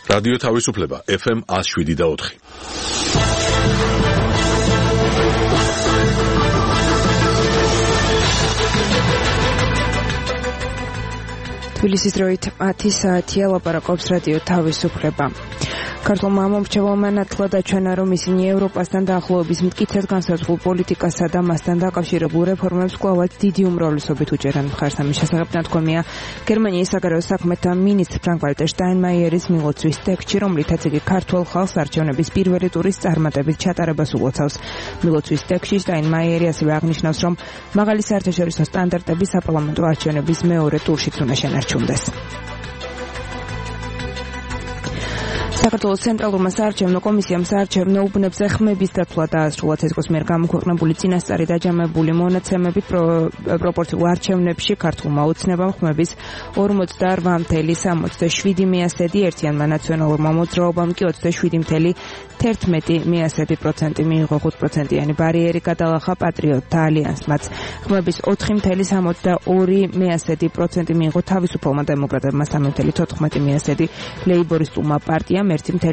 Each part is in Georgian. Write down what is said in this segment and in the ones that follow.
რადიო თავისუფლება FM 107.4. თბილისის დროით 10 საათია, ლაპარაკობს რადიო თავისუფლება. ქართულმა მომრჩეველმა ნათლად აჩვენა, რომ ისინი ევროპასთან დაახლოების მტკიცედ განსაზღვრულ პოლიტიკასა და მასთან დაკავშირებულ რეფორმებს კვლავაც დიდი უმრავლესობით უჭერენ მხარს. ამის შესახებ ნათქვამია გერმანიის საგარეო საქმეთა მინისტრ ფრანკ-ვალტერ შტაინმაიერის მილოცვის ტექსტში, რომლითაც იგი ქართველ ხალხს არჩევნების პირველი ტურის წარმატებით ჩატარებას ულოცავს. მილოცვის ტექსტში შტაინმაიერი ასევე აღნიშნავს, რომ მაღალი საერთაშორისო სტანდარტები საპარლამენტო არჩევნების მეორე ტურშიც უნდა შენარჩუნდეს. საქართველოს ცენტრალურმა საარჩევნო კომისიამ საარჩევნო უბნებზე ხმების დათვლა დაასრულა. ცესკოს მიერ გამოქვეყნებული წინასწარი დაჯამებული მონაცემებით პროპორციულ არჩევნებში ქართულმა ოცნებამ ხმების 48,67% ერთიანმა ნაციონალურმა მოძრაობამ კი 27,11% მიიღო. 5%-იანი ბარიერი გადალახა პატრიოტთა ალიანსმაც. ხმების 4,82% მიიღო თავისუფალმა დემოკრატებმა, 3,14% ლეიბორისტულმა პარტიამ,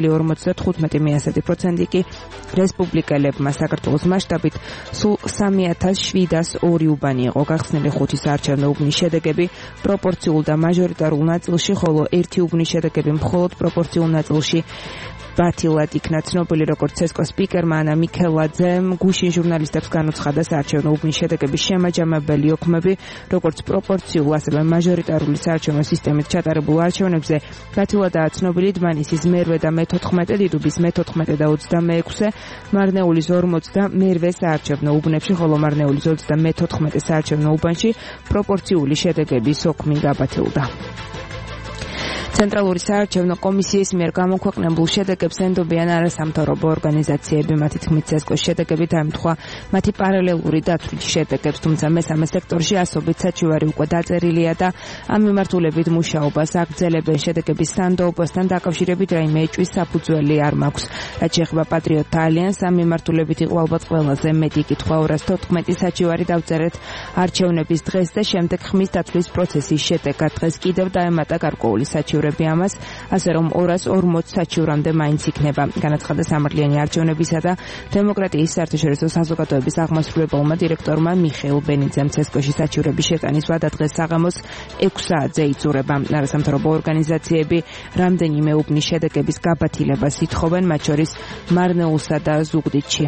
1,45% კი რესპუბლიკელებმა. საქართველოს მასშტაბით სულ 3702 უბანი იყო გახსნილი. 5 საარჩევნო უბნის შედეგები პროპორციულ და მაჟორიტარულ ნაწილში, ხოლო 1 უბნის შედეგები მხოლოდ პროპორციულ ნაწილში ბათილად იქნა ცნობილი, როგორც ცესკოს სპიკერმა ანა მიქელაძემ გუშინ ჟურნალისტებს განუცხადა, საარჩევნო უბნის შედეგების შემაჯამებელი ოქმები, როგორც პროპორციულ, ასევე მაჟორიტარული საარჩევნო სისტემით ჩატარებულ არჩევნებზე ბათილადაა ცნობილი დმანისის მერვე და მე-14, დიდუბის მე-14 და 26, მარნეულის 40 და მერვე საარჩევნო უბნებში, ხოლო მარნეულის 20 და მე-14 საარჩევნო უბანში პროპორციული შედეგების ოქმი გაბათილდა. ცენტრალური საარჩევნო კომისიის მიერ გამოქვეყნებულ შედეგებს ენდობიან არასამთავრობო ორგანიზაციები. მათი თქმით, ცესკოს შედეგები დაემთხვა მათი პარალელური დათვლით შედეგებს, თუმცა მესამე სექტორში ასობით საჩივარი უკვე დაწერილია და ამ მიმართულებით მუშაობას აგრძელებენ. შედეგების სანდოობასთან დაკავშირებით რაიმე ეჭვის საფუძველი არ მაქვს. რაც შეეხება პატრიოტთა ალიანსს, ამ მიმართულებით იყო ალბათ ყველაზე მეტი კითხვა. 214 საჩივარი დავწერეთ არჩევნების დღეს და შემდეგ ხმის დათვლის პროცესის შედეგად. დღეს კიდევ დაემატა გარკვეული საჩივარი ამას, ასე რომ 240 საჩივრამდე მაინც იქნება. განაცხადა სამართლიანი არჩევნებისა და დემოკრატიის საერთაშორისო საზოგადოების აღმასრულებელმა დირექტორმა მიხეილ ბენიძემ. ცესკოში საჩივრების შეტანის ვადა დღეს საღამოს 6 საათზე იწურება. არასამთავრობო ორგანიზაციები რამდენიმე უბნის შედეგების გაბათილებას ითხოვენ, მათ შორის მარნეულსა და ზუგდიდში.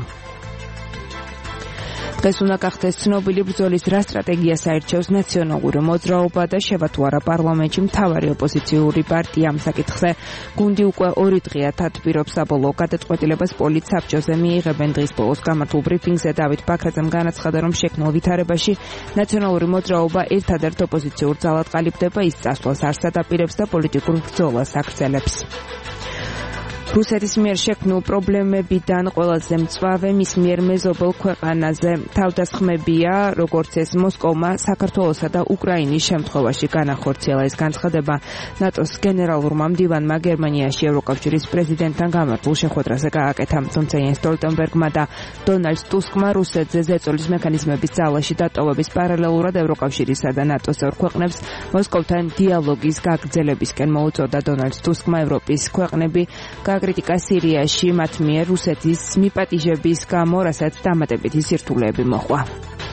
დღეს უნდა გახდეს ცნობილი, ბრძოლის რა სტრატეგიას აირჩევს ნაციონალური მოძრაობა და შევა თუ არა პარლამენტში მთავარი ოპოზიციური პარტია. ამ საკითხზე გუნდი უკვე 2 დღეა თათბირობს საბოლოო გადაწყვეტილებას პოლიცსაბჭოზე. მიიღებენ დღის ბოლოს გამართულ ბრიფინგზე დავით ბაქრაძემ განაცხადა, რომ შექმნილ ვითარებაში ნაციონალური მოძრაობა ერთადერთ ოპოზიციურ ძალად ყალიბდება, ის წასვლას არ სადაპირებს და პოლიტიკურ ბრძოლას აგრძელებს. რუსეთის მიერ შექმნილ პრობლემებიდან ყველაზე მწვავე მის მიერ მეზობელ ქვეყანაზე თავდასხმებია, როგორც ეს მოსკოვმა საქართველოსა და უკრაინის შემთხვევაში განახორციელა. ეს განცხადება ნატოს გენერალურმა მდივანმა გერმანიაში ევროკავშირის პრეზიდენტთან გამართულ შეხვედრაზე გააკეთა. თუმცა იენს სტოლტენბერგმა და დონალდ ტუსკმა რუსეთზე ზეწოლის მექანიზმების ძალაში დატოვების პარალელურად ევროკავშირისა და ნატოს ორ ქვეყნებს მოსკოვთან დიალოგის გაგრძელებისკენ მოუწოდა. დონალდ ტუსკმა ევროპის ქვეყნები კრიტიკა სირიაში მათ მიერ რუსეთის მიპატიჟების გამო, რასაც დამატებითი სირთულეები მოჰყვა.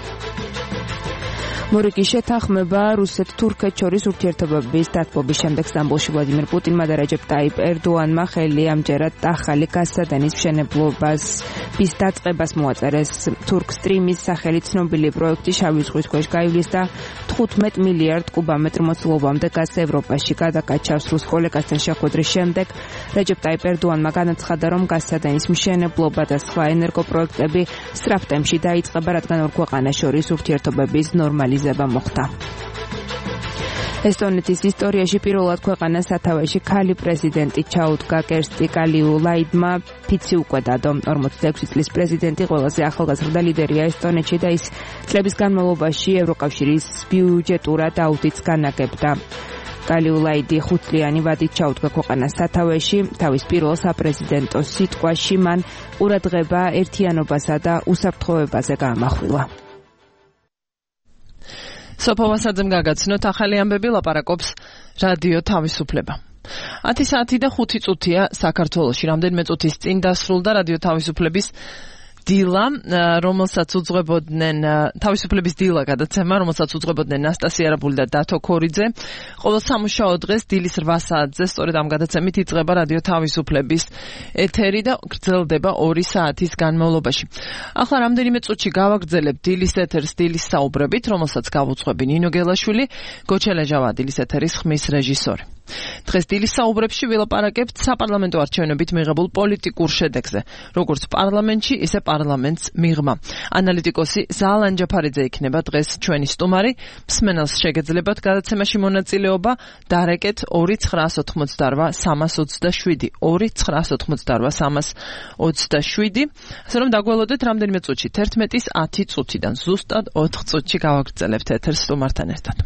მორიკის შეთანხმება რუსეთ-თურქეთს შორის ურთიერთობების დათბობის შემდეგ სტამბოლში ვლადიმერ პუტინმა და რეჯეპ ტაიპ ერდოანმა ხელი ამჯერად ახალი გასადენის მშენებლობის დაწყებას მოაწერეს. თურქ სტრიმის სახელით ცნობილი პროექტი შავი ზღვის ქვეშ გაივლის და 15 მილიარდ კუბომეტრ მოცულობამდე გაზს ევროპაში გადაკაჩავს. რუს კოლეგასთან შეხვედრის შემდეგ რეჯეპ ტაიპ ერდოანმა განაცხადა, რომ გასადენის მშენებლობა და სხვა ენერგოპროექტები სწრაფ ტემპში დაიწყება, რადგან ორ ქვეყანას შორის ურთიერთობების ნორმალიზება მოხდა. ესტონეთის ისტორიაში პირველად ქვეყანას სათავეში ქალი პრეზიდენტი ჩაუდგა. კერსტი კალიულაიდმა ფიცი უკვე დადო. 46 წლის პრეზიდენტი ყველაზე ახალგაზრდა ლიდერია ესტონეთში და ის წლების განმავლობაში ევროკავშირის ბიუჯეტურად აუდიტს განაგებდა. კალიულაიდი 5 წლიანი ვადით ჩაუდგა ქვეყანას სათავეში. თავის პირველ საპრეზიდენტო სიტყვაში მან ყურადღება ერთიანობასა და უსაფრთხოებაზე გაამახვილა. სოფო მასაძემ გაგაცნოთ ახალი ამბები, ლაპარაკობს რადიო თავისუფლება. 10 საათი და 5 წუთია საქართველოში. რამდენიმე წუთის წინ დასრულდა რადიო თავისუფლების დილა, რომელსაც უძღვებოდნენ თავისუფლების დილა გადაცემა, რომელსაც უძღვებოდნენ ნასტასია არაბული და დათო ქორიძე. ყოველ სამუშაო დღეს დილის 8 საათზე სწორედ ამ გადაცემით იწყება რადიო თავისუფლების ეთერი და გრძელდება 2 საათის განმავლობაში. ახლა რამდენიმე წუთში გავაგრძელებ დილის ეთერს დილის საუბრებით, რომელსაც გავუძღვები ნინო გელაშვილი, გოჩელეჟავა დილის ეთერის ხმის რეჟისორი. დღეს დილის საუბრებში ვილაპარაკებთ საპარლამენტო არჩევნებით მიღებულ პოლიტიკურ შედეგზე, როგორც პარლამენტში, ისე პარლამენტს მიღმა. ანალიტიკოსი ზალან ჯაფარიძე იქნება დღეს ჩვენი სტუმარი. მსმენელს შეგეძლებათ გადაცემაში მონაწილეობა, დარეკეთ 2988327 2988327. ასე რომ დაგველოდეთ რამდენიმე წუთში 11-ის 10 წუთიდან ზუსტად 4 წუთში გავაგრძელებთ ეთერს სტუმართან ერთად.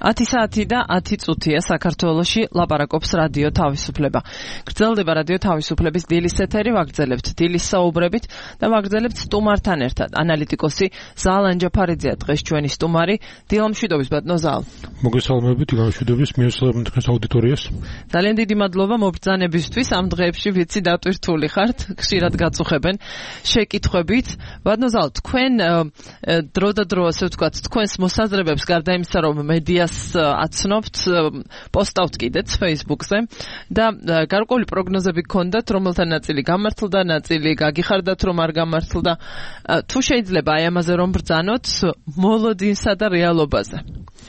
10 საათი და 10 წუთია საქართველოში ლაპარაკობს რადიო თავისუფლება. გრძელდება რადიო თავისუფლების დილის ეთერი, ვაგრძელებთ დილის საუბრებით და ვაგრძელებთ სტუმართან ერთად. ანალიტიკოსი ზალან ჯაფარიძეა დღეს ჩვენი სტუმარი. დილამშვიდობის ბატონო ზალ. მოგესალმებით, დილამშვიდობის, მიესალმებით თქვენს აუდიტორიას. ძალიან დიდი მადლობა მობრძანებისთვის. ამ დღეებში ვიცი დატვირთული ხართ, ხშირად გაწუხებენ შეკითხვებით. ბატონო ზალ, თქვენ დრო და დრო, ასე ვთქვათ, თქვენს მოსაზრებებს გარდა იმისა, რომ მედიას აცნობთ, პოსტავთ კიდეც Facebook-ზე და გარკვეული პროგნოზები გქონდათ, რომელთა ნაწილი გამართლდა, ნაწილი გაგიხარდათ, რომ არ გამართლდა. თუ შეიძლება აი ამაზე რომ ბრძანოთ მოლოდინსა და რეალობაზე.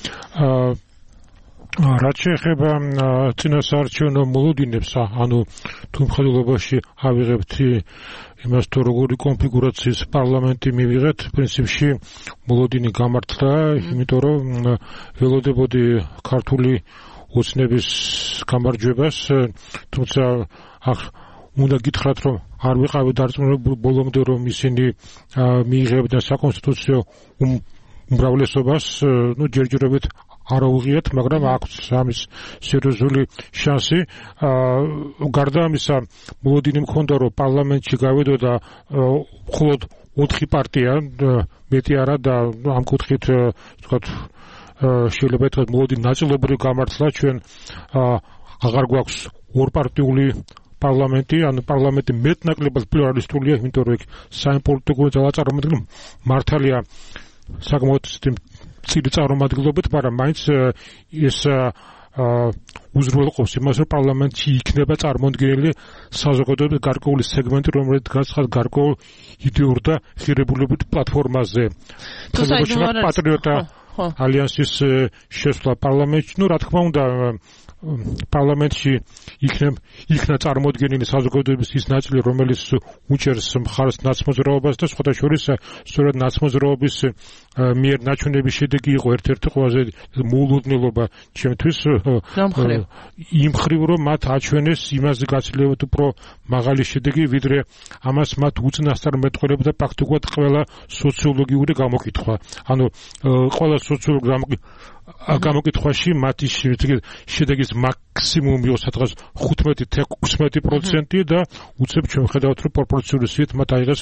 რაც შეეხება წინასაარჩევნო მოლოდინებს, ანუ თუ მხედველობაში ავიღებთ იმას, თუ როგორი კონფიგურაციის პარლამენტი მივიღეთ, პრინციპში მოლოდინი გამართლა, იმიტომ რომ ველოდებოდი ქართული ოცნების გამარჯვებას, თუმცა უნდა გითხრათ, რომ არ ვიყავი დარწმუნებული ბოლომდე, რომ ისინი მიიღებდნენ საკონსტიტუციო უმრავლესობას, ჯერჯერობით არ აუღიათ, მაგრამ აქვს ამის სერიოზული შანსი. გარდა ამისა, მოლოდინი მქონდა, რომ პარლამენტში გავედოდა მხოლოდ 4 პარტია, მეტი არა და ამ კუთხით ვთქვათ, შეიძლება ითქვას მოლოდინი ნაწილობრივ გამართლა. ჩვენ აღარ გვაქვს ორპარტიული პარლამენტი, ანუ პარლამენტი მეტნაკლებად პლურალისტულია, იმიტომ რომ საიმპოლიტიკო ძალაწარმოებელი მართალია საკმაოდ წილი წარმომადგენლობით, მაგრამ მაინც ეს უზრუნველყოფს იმას, რომ პარლამენტში იქნება წარმოდგენილი საზოგადოების გარკვეული სეგმენტი, რომელიც გაცხადდა გარკვეულ იდეურ და ღირებულებით პლატფორმაზე. პატრიოტა ალიანსის შესვლა პარლამენტში, რა თქმა უნდა, პარლამენტში იქნა წარმოდგენილი საზოგადოების ის ნაწილი, რომელიც უჭერს მხარს ნაცმოძრაობას და სხვათა შორის სწორედ ნაცმოძრაობის მიერ ნაჩვენების შედეგი იყო ერთ-ერთი ყველაზე მოულოდნელობა ჩემთვის იმ მხრივ, რომ მათ აჩვენეს იმაზე გაცილებით უფრო მაღალი შედეგი, ვიდრე ამას მათ უწინასწარ მეტყველებდა პრაქტიკულად ყველა სოციოლოგიური გამოკითხვა. ანუ ყველა სოციოლოგიური გამოკითხვაში მათი შედეგის მაქსიმუმი სადღაც 15-16% და უცებ ჩვენ ვხედავთ, რომ პროპორციული სიით მათ აიღეს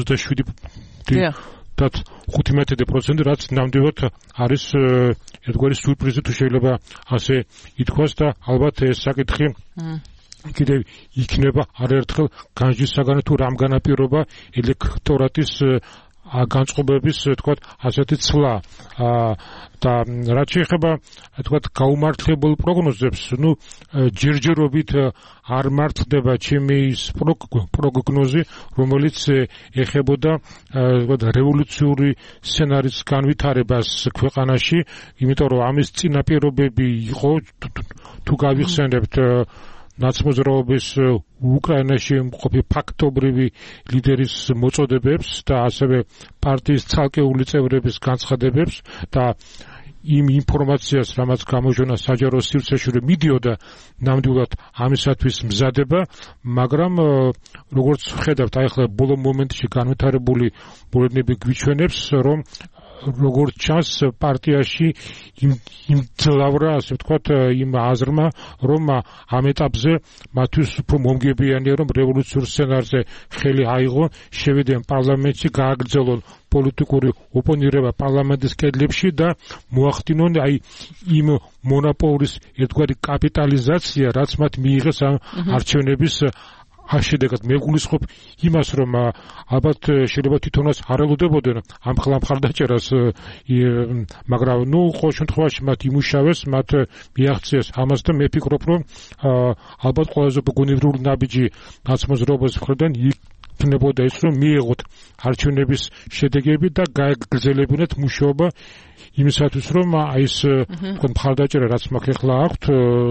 27%, რაც ნამდვილად არის ერთგვარი სურპრიზი, თუ შეიძლება ასე ითქვას და ალბათ ეს საკითხი კიდევ იქნება არაერთხელ განჯისაგან, თუ რამ განაპირობა ელექტორატის განწყობების, თქვათ, ასეთი ცვლა და რაც შეეხება, თქვათ, გაუმართლებელ პროგნოზებს, ჯერჯერობით არ მართლდება ჩემი ის პროგნოზი, რომელიც ეხებოდა, თქვათ, რევოლუციური სცენარის განვითარებას ქვეყანაში, იმიტომ რომ ამის წინაპირობები იყო, თუ გავიხსენებთ ნაცმოძრაობის უკრაინაში მყოფი ფაქტობრივი ლიდერის მოწოდებებს და ასევე პარტიის ცალკეული წევრების განცხადებებს და იმ ინფორმაციას, რამაც გამოჟონა საჯარო სივრცეში, რომ მიდიოდა ნამდვილად ამისათვის მზადება, მაგრამ როგორც ხედავთ, აი ახლა ბოლო მომენტში განვითარებული მოლოდინები გვიჩვენებს, რომ როგორც ჩანს პარტიაში იმ ძლავრა, ასე ვთქვათ, იმ აზრმა, რომ ამ ეტაპზე მათთვის უფრო მომგებიანია, რომ რევოლუციურ სცენარზე ხელი აიღო, შევიდნენ პარლამენტში, გააგრძელონ პოლიტიკური ოპონირება პარლამენტის კედლებში და მოახდინონ აი იმ მონოპოლის ერთგვარი კაპიტალიზაცია, რაც მათ მიიღეს ამ არჩევნების შედეგად. მე გულისხმობ იმას, რომ ალბათ შეიძლება თვითონაც არ ელოდებოდნენ ამ მხარდაჭერას, მაგრამ ყოველ შემთხვევაში მათ იმუშავეს, მათ მიაღწიეს ამას და მე ვფიქრობ, რომ ალბათ ყველაზე გონივრული ნაბიჯი ნაცმოძრაობის მხრიდან იქნებოდა ის, რომ მიეღოთ არჩევნების შედეგები და გაეგრძელებინათ მუშაობა იმისათვის, რომ აი ეს მხარდაჭერა, რაც მაგ ახლა აქვთ,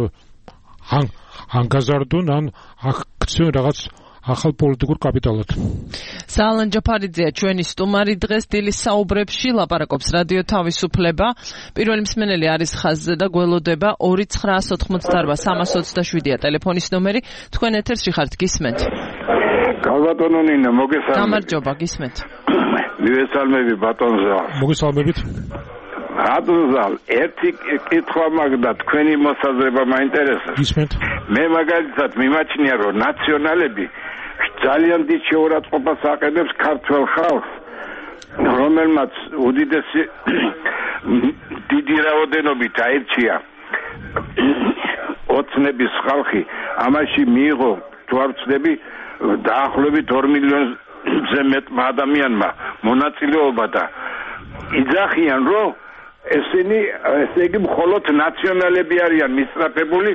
ან გაზარდონ, ან აქციონ რაღაც ახალ პოლიტიკურ კაპიტალად. ზალან ჯაფარიძეა ჩვენი სტუმარი დღეს დილის საუბრებში, ლაპარაკობს რადიო თავისუფლება. პირველი მსმენელი არის ხაზზე და გველოდება 2988327-ია ტელეფონის ნომერი. თქვენ ეთერში ხართ, გისმენთ? გალბატონო ნინო, მოგესალმებით. გამარჯობა, გისმენთ. მივესალმები ბატონზე. მოგესალმებით. რადონზალ ერთი კითხვა მაგდა თქვენი მოსაზრება მაინტერესებს. ისმენთ. მე მაგალითად მიმაჩნია რომ ნაციონალები ძალიან დიდ შეურაცხყოფას აყენებს ქართველ ხალხს, რომელმაც უდიდესი დიდი რაოდენობით აირჩია ოცნების ხალხი, ამაში მიიღო თუ არ ვცდები დაახლოებით 2 მილიონზე მეტმა ადამიანმა მონაწილეობა და იძახიან რომ ესენი ესე იგი მხოლოდ ნაციონალები არიან მისწრაფებული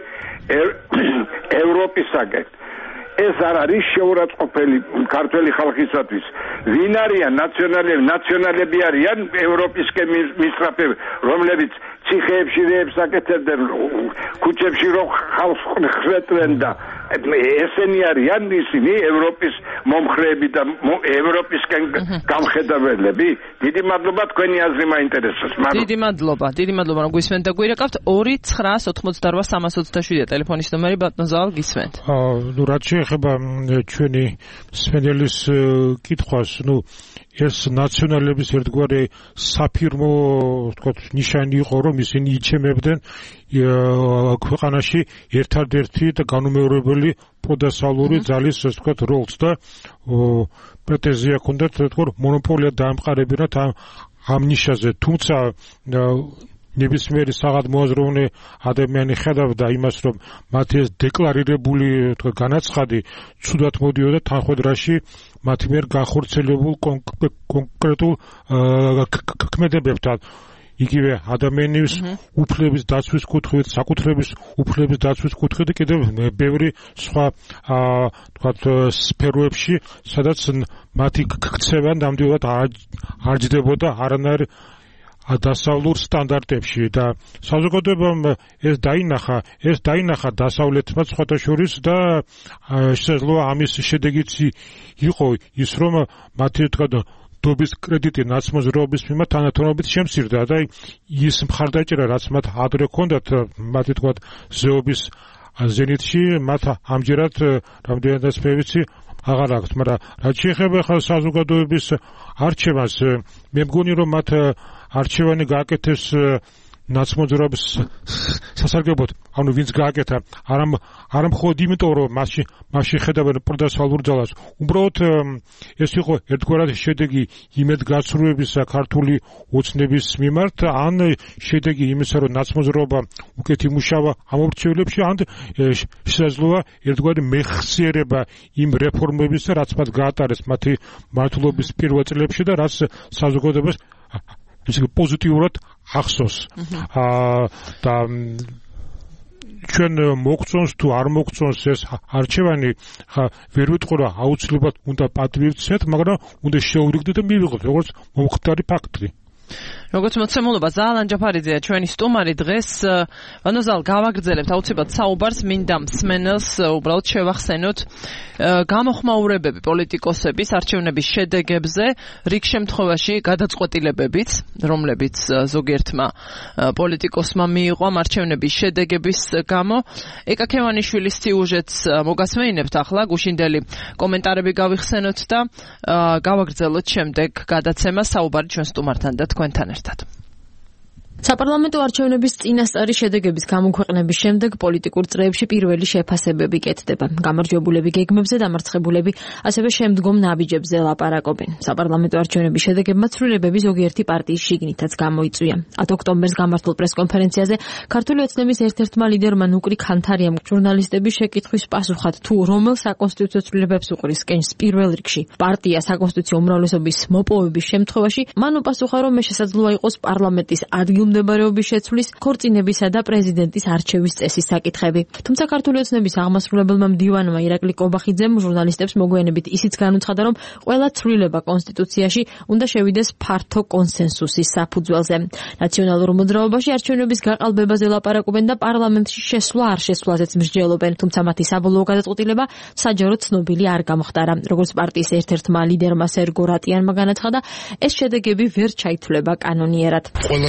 ევროპისაკენ. ეს არ არის შეურაცხყოფელი ქართველი ხალხისათვის. ვინ არიან ნაციონალები არიან ევროპისკენ მისწრაფები, რომლებიც ციხეებში რეებს აკეთებდნენ, ქუჩებში რო ხალხს ხვეწვენ და ესენი არიან ისინი ევროპის მომხრეები და ევროპისკენ გამხედველები. დიდი მადლობა, თქვენი აზრი მაინტერესებს. დიდი მადლობა, რომ გვისმენთ და გვირეკავთ 2-988-327 ტელეფონის ნომერი ბატონ ზავალ გისმენთ. რაც შეეხება ჩვენი სპენდელის კითხვას, ეს ნაციონალების ერთგვარი საფირმო, ვთქვათ, ნიშანი იყო, რომ ისინი იჩემებდნენ ქვეყანაში ერთადერთი და განუმეორებელი პროდასალური ძალის, ვთქვათ, როლს და პრეტენზია ჰქონდათ, რომ მონოპოლია დაამყარებინათ ამ ნიშაზე. თუმცა ნებისმიერი საღად მოაზროვნე ადამიანი ხედავდა იმას, რომ მათი ეს დეკლარირებული განაცხადი ცუდად მოდიოდა თანხმედრაში მათი მიერ განხორციელებულ კონკრეტულ ქმედებებთან. იგივე ადამიანის უფლების დაცვის კუთხით, საკუთრების უფლების დაცვის კუთხით და კიდევ ბევრი სხვა ვთქვათ სფეროებში, სადაც მათი ქცევა ნამდვილად არ ჯდებოდა არანაირ დასავლურ სტანდარტებში და საზოგადოებამ ეს დაინახა დასავლეთმა სხვათა შორის და შესაძლოა ამის შედეგიც იყო ის, რომ მათი თქვა დობის კრედიტი ნაცმოძრაობის მიმართ თანათონობით შემცირდა და ის მხარდაჭერა, რაც მათ ადრე ჰქონდათ, მათი თქვა ზეობის ზენიტში, მათ ამჯერად რამდენადაც მე ვიცი აღარ აქვს, მაგრამ რაც შეეხება ხალხ საზოგადოების არჩევანს, მე მგონი რომ მათ არჩევანი გააკეთეს ნაცმოძრაობის სასარგებლოდ, ანუ ვინც გააკეთა, არა მხოლოდ იმიტომ, რომ მასში ხედავენ პროდასვალურ ძალას, უბრალოდ ეს იყო ერთგვარად შედეგი იმედგაცრუებისა ქართული ოცნების მიმართ, ან შედეგი იმისა, რომ ნაცმოძრაობა უკეთ იმუშავა ამ ორჩევლებში, ან შესაძლოა ერთგვარი მეხსიერება იმ რეფორმებისა, რაც მათ გაატარეს მათი მმართველობის პირველ წლებში და რაც საზოგადოებას ისე პოზიტიურად ახსოვს. და ჩვენ მოგწონს თუ არ მოგწონს ეს არჩევანი, ვერ ვიტყვი რომ აუცილებლად უნდა პატივცეთ, მაგრამ უნდა შეურიგდეთ და მივიღოთ როგორც მომხდარი ფაქტი. როგორც მოცემულობა ზალან ჯაფარიძეა ჩვენი სტუმარი დღეს. ვანოზალ გავაგრძელებთ აუცილებლად საუბარს, მინდა მსმენელს უბრალოდ შევახსენოთ გამოხმაურებები პოლიტიკოსების არჩევნების შედეგებზე, რიგ შემთხვევაში გადაწყვეტილებებიც, რომლებიც ზოგიერთმა პოლიტიკოსმა მიიღო ამ არჩევნების შედეგების გამო. ეკა ქევანიშვილის სიუჟეტს მოგასმენინებთ ახლა, გუშინდელი კომენტარები გავიხსენოთ და გავაგრძელოთ შემდეგ გადაცემა საუბარი ჩვენ სტუმართან და თქვენთან ერთად. საპარლამენტო არჩევნების წინასწარი შედეგების გამოქვეყნების შემდეგ პოლიტიკურ წრეებში პირველი შეფასებები კეთდება. გამარჯვებულები გეგმებზე, დამარცხებულები ასევე შემდგომ ნაბიჯებზე ლაპარაკობენ. საპარლამენტო არჩევნების შედეგებმა ცვლილებები ზოგიერთი პარტიის შიგნითაც გამოიწვია. 10 ოქტომბერს გამართულ პრესკონფერენციაზე ქართული ოცნების ერთ-ერთმა ლიდერმა ნუკრი ქანთარიამ ჟურნალისტების შეკითხვის პასუხად თუ რომელ საკონსტიტუციო ცვლილებებს უყრის კენჭს პირველ რიგში პარტია საკონსტიტუციო უმრავლესობის მოპოვების შემთხვევაში, მან უპასუხა, რომ შესაძლოა იყოს პარლამენტის ადგილმდებარეობის შეცვლის, ქორწინებისა და პრეზიდენტის არჩევის წესის საკითხები. თუმცა ქართული ოცნების აღმასრულებელმა მდივანმა ირაკლი კობახიძემ ჟურნალისტებს მოგვიანებით ისიც განუცხადა, რომ ყველა ცვლილება კონსტიტუციაში უნდა შევიდეს ფართო კონსენსუსის საფუძველზე. ნაციონალურ მოძრაობაში არჩევნების გაყალბებაზე ლაპარაკობენ და პარლამენტში შესვლა არ შესვლაზეც მსჯელობენ, თუმცა მათი საბოლოო გადაწყვეტილება საჯაროდ ცნობილი არ გამხდარა. როგორც პარტიის ერთ-ერთმა ლიდერმა სერგო რატიანმა განაცხადა, ეს შედეგები ვერ ჩაითვლება კანონიერად. ყველასთვის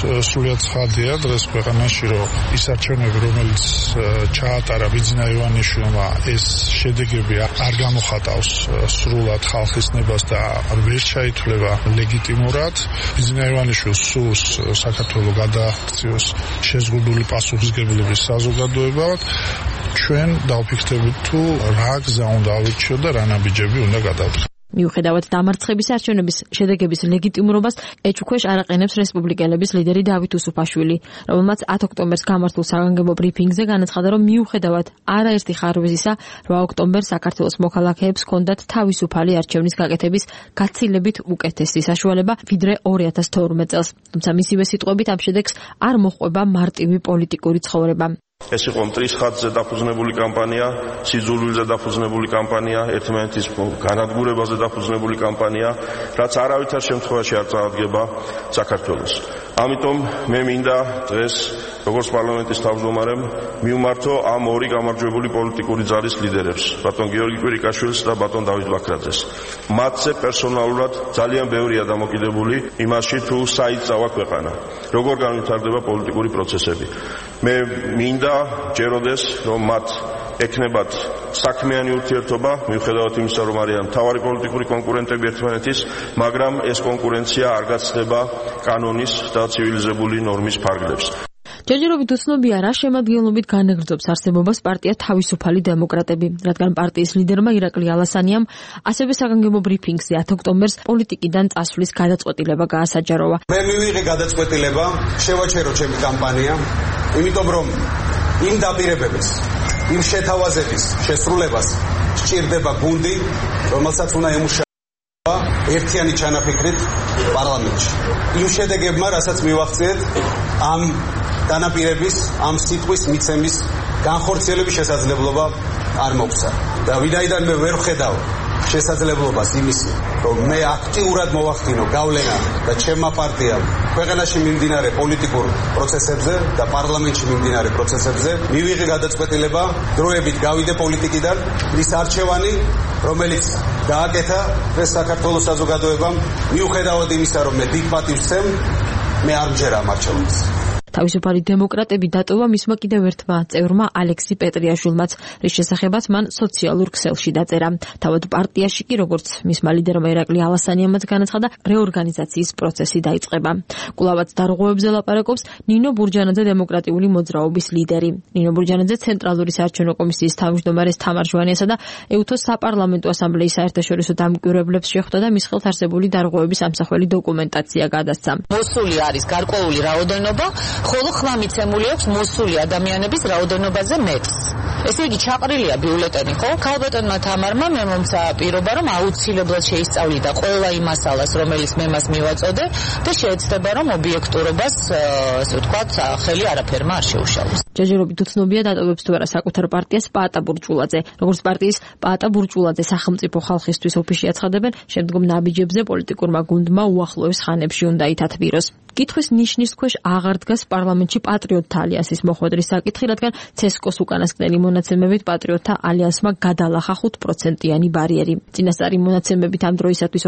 სრულიად ცხადია დღეს ქვეყანაში, რომ ის არჩევნები, რომელიც ჩაატარა ბიძინა ივანიშვილმა, ეს შედეგები არ გამოხატავს სრულად ხალხის ნებას და ვერ ჩაითვლება ლეგიტიმურად. ბიძინა ივანიშვილს სურს საქართველოს გადააქციოს შეზღუდული პასუხისგებლობის საზოგადოებად. ჩვენ დავფიქრდებით თუ რა გზა უნდა ავირჩიოთ და რა ნაბიჯები უნდა გადავდგეთ. მიუხედავად დამარცხების არჩევნების შედეგების ლეგიტიმურობას ეჭვქვეშ არ აყენებს რესპუბლიკელების ლიდერი დავით უსუფაშვილი, რომელმაც 10 ოქტომბერს გამართულ საგანგებო ბრიფინგზე განაცხადა, რომ მიუხედავად არაერთი ხარვეზისა 8 ოქტომბერს საქართველოს მოქალაქეებს ჰქონდათ თავისუფალი არჩევნის გაკეთების გაცილებით უკეთესი საშუალება, ვიდრე 2012 წელს. თუმცა მისივე სიტყვებით ამ შედეგს არ მოჰყვება მარტივი პოლიტიკური ცხოვრება. ეს იყო მტრის ხაზზე დაფუძნებული კამპანია, სიძულვილზე დაფუძნებული კამპანია, ერთმანეთის განადგურებაზე დაფუძნებული კამპანია, რაც არავითარ შემთხვევაში არ წარადგება საქართველოს. ამიტომ მე მინდა დღეს როგორც პარლამენტის თავმჯდომარემ მივმართო ამ ორი გამარჯვებული პოლიტიკური ძალის ლიდერებს, ბატონ გიორგი კვირიკაშვილს და ბატონ დავით ბაქრაძეს. მათზე პერსონალურად ძალიან ბევრია დამოკიდებული იმაში, თუ საიწავა ქვეყანა, როგორ განვითარდება პოლიტიკური პროცესები. მე მინდა ჯეროდეს, რომ მათ ეკნებათ საქმიანი ურთიერთობა, მიუხედავად იმისა, რომ არიან მთავარი პოლიტიკური კონკურენტები ერთმანეთის, მაგრამ ეს კონკურენცია არ გაცდება კანონის და ცივილიზებული ნორმის ფარგლებს. ჯერჯერობით უცნობია რა შემადგენლობით განაგრძობს არსებობას პარტია თავისუფალი დემოკრატები, რადგან პარტიის ლიდერმა ირაკლი ალასანიამ ასევე საგანგებო ბრიფინგზე 10 ოქტომბერს პოლიტიკიდან წასვლის გადაწყვეტილება გაასაჯაროვა. მე მივიღე გადაწყვეტილება, შევაჩერო ჩემი კამპანია, იმიტომ რომ იმ დაპირებების, იმ შეთავაზების შესრულებას სჭირდება გუნდი, რომელსაც უნდა ემუშავა ერთიანი ჩანაფიქრით პარლამენტში. იმ შედეგებმა, რასაც მივახციეთ, ამ დანაპირების, ამ სიტყვის მიცემის განხორციელების შესაძლებლობა არ მოგვცა. და ვინაიდან მე ვერ ვხედავ შესაძლებლობას იმისი, რომ მე აქტიურად მოვახდინო გავლენა და ჩემმა პარტიამ ქვეყანაში მიმდინარე პოლიტიკურ პროცესებზე და პარლამენტში მიმდინარე პროცესებზე მივიღე გადაწყვეტილება დროებით გავიდე პოლიტიკიდან, ის არჩევანი, რომელიც გააკეთა დღეს საქართველოს საზოგადოებამ, მიუხედავად იმისა, რომ მე დიდ პატივს ვცემ, მე არ მჯერა ამ არჩევნებს. თავისუფალი დემოკრატები დატოვა მისმა კიდევ ერთმა წევრმა ალექსი პეტრიაშვილმაც, რის შესახებაც მან სოციალურ ქსელში დაწერა. თავად პარტიაში კი, როგორც მისმა ლიდერმა ირაკლი ალასანიამაც განაცხადა, რეორგანიზაციის პროცესი დაიწყება. კვლავაც დარღვევებზე ლაპარაკობს ნინო ბურჯანაძე, დემოკრატიული მოძრაობის ლიდერი. ნინო ბურჯანაძე ცენტრალური საარჩევნო კომისიის თავმჯდომარეს თამარ ჟვანიასა და ეუთოს საპარლამენტო ასამბლეის საერთაშორისო დამკვირვებლებს შეხვდა და მის ხელთ არსებული დარღვევების ამსახველი დოკუმენტაცია გადასცა. მოსული არის გარკვეული რაოდენობა, ხოლო ხმა მიცემული აქვს მოსული ადამიანების რაოდენობაზე მეტს. ესე იგი ჩაყრილია ბიულეტენი, ხო? ქალბატონმა თამარმა მე მომცა პირობა, რომ აუცილებლად შეისწავლიდა ყველა იმ მასალას, რომელიც მე მას მივაწოდე და შეეცდება, რომ ობიექტურობას, ასე ვთქვათ, ხელი არაფერმა არ შეუშალოს. ჯერჯერობით უცნობია დატოვებს თუ არა საკუთარ პარტიას პაატა ბურჭულაძე. როგორც პარტიის პაატა ბურჭულაძე სახელმწიფო ხალხისთვის ოფისში აცხადებენ, შემდგომ ნაბიჯებზე პოლიტიკურმა გუნდმა უახლოეს ხანებში უნდა ითათბიროს. კითხვის ნიშნის ქვეშ აღარ დგას პარლამენტში პატრიოტთა ალიანსის მოხვედრის საკითხი, რადგან ცესკოს უკანასკნელი მონაცემებით პატრიოტთა ალიანსმა გადალახა 5%-იანი ბარიერი. წინასწარი მონაცემებით ამ დროისათვის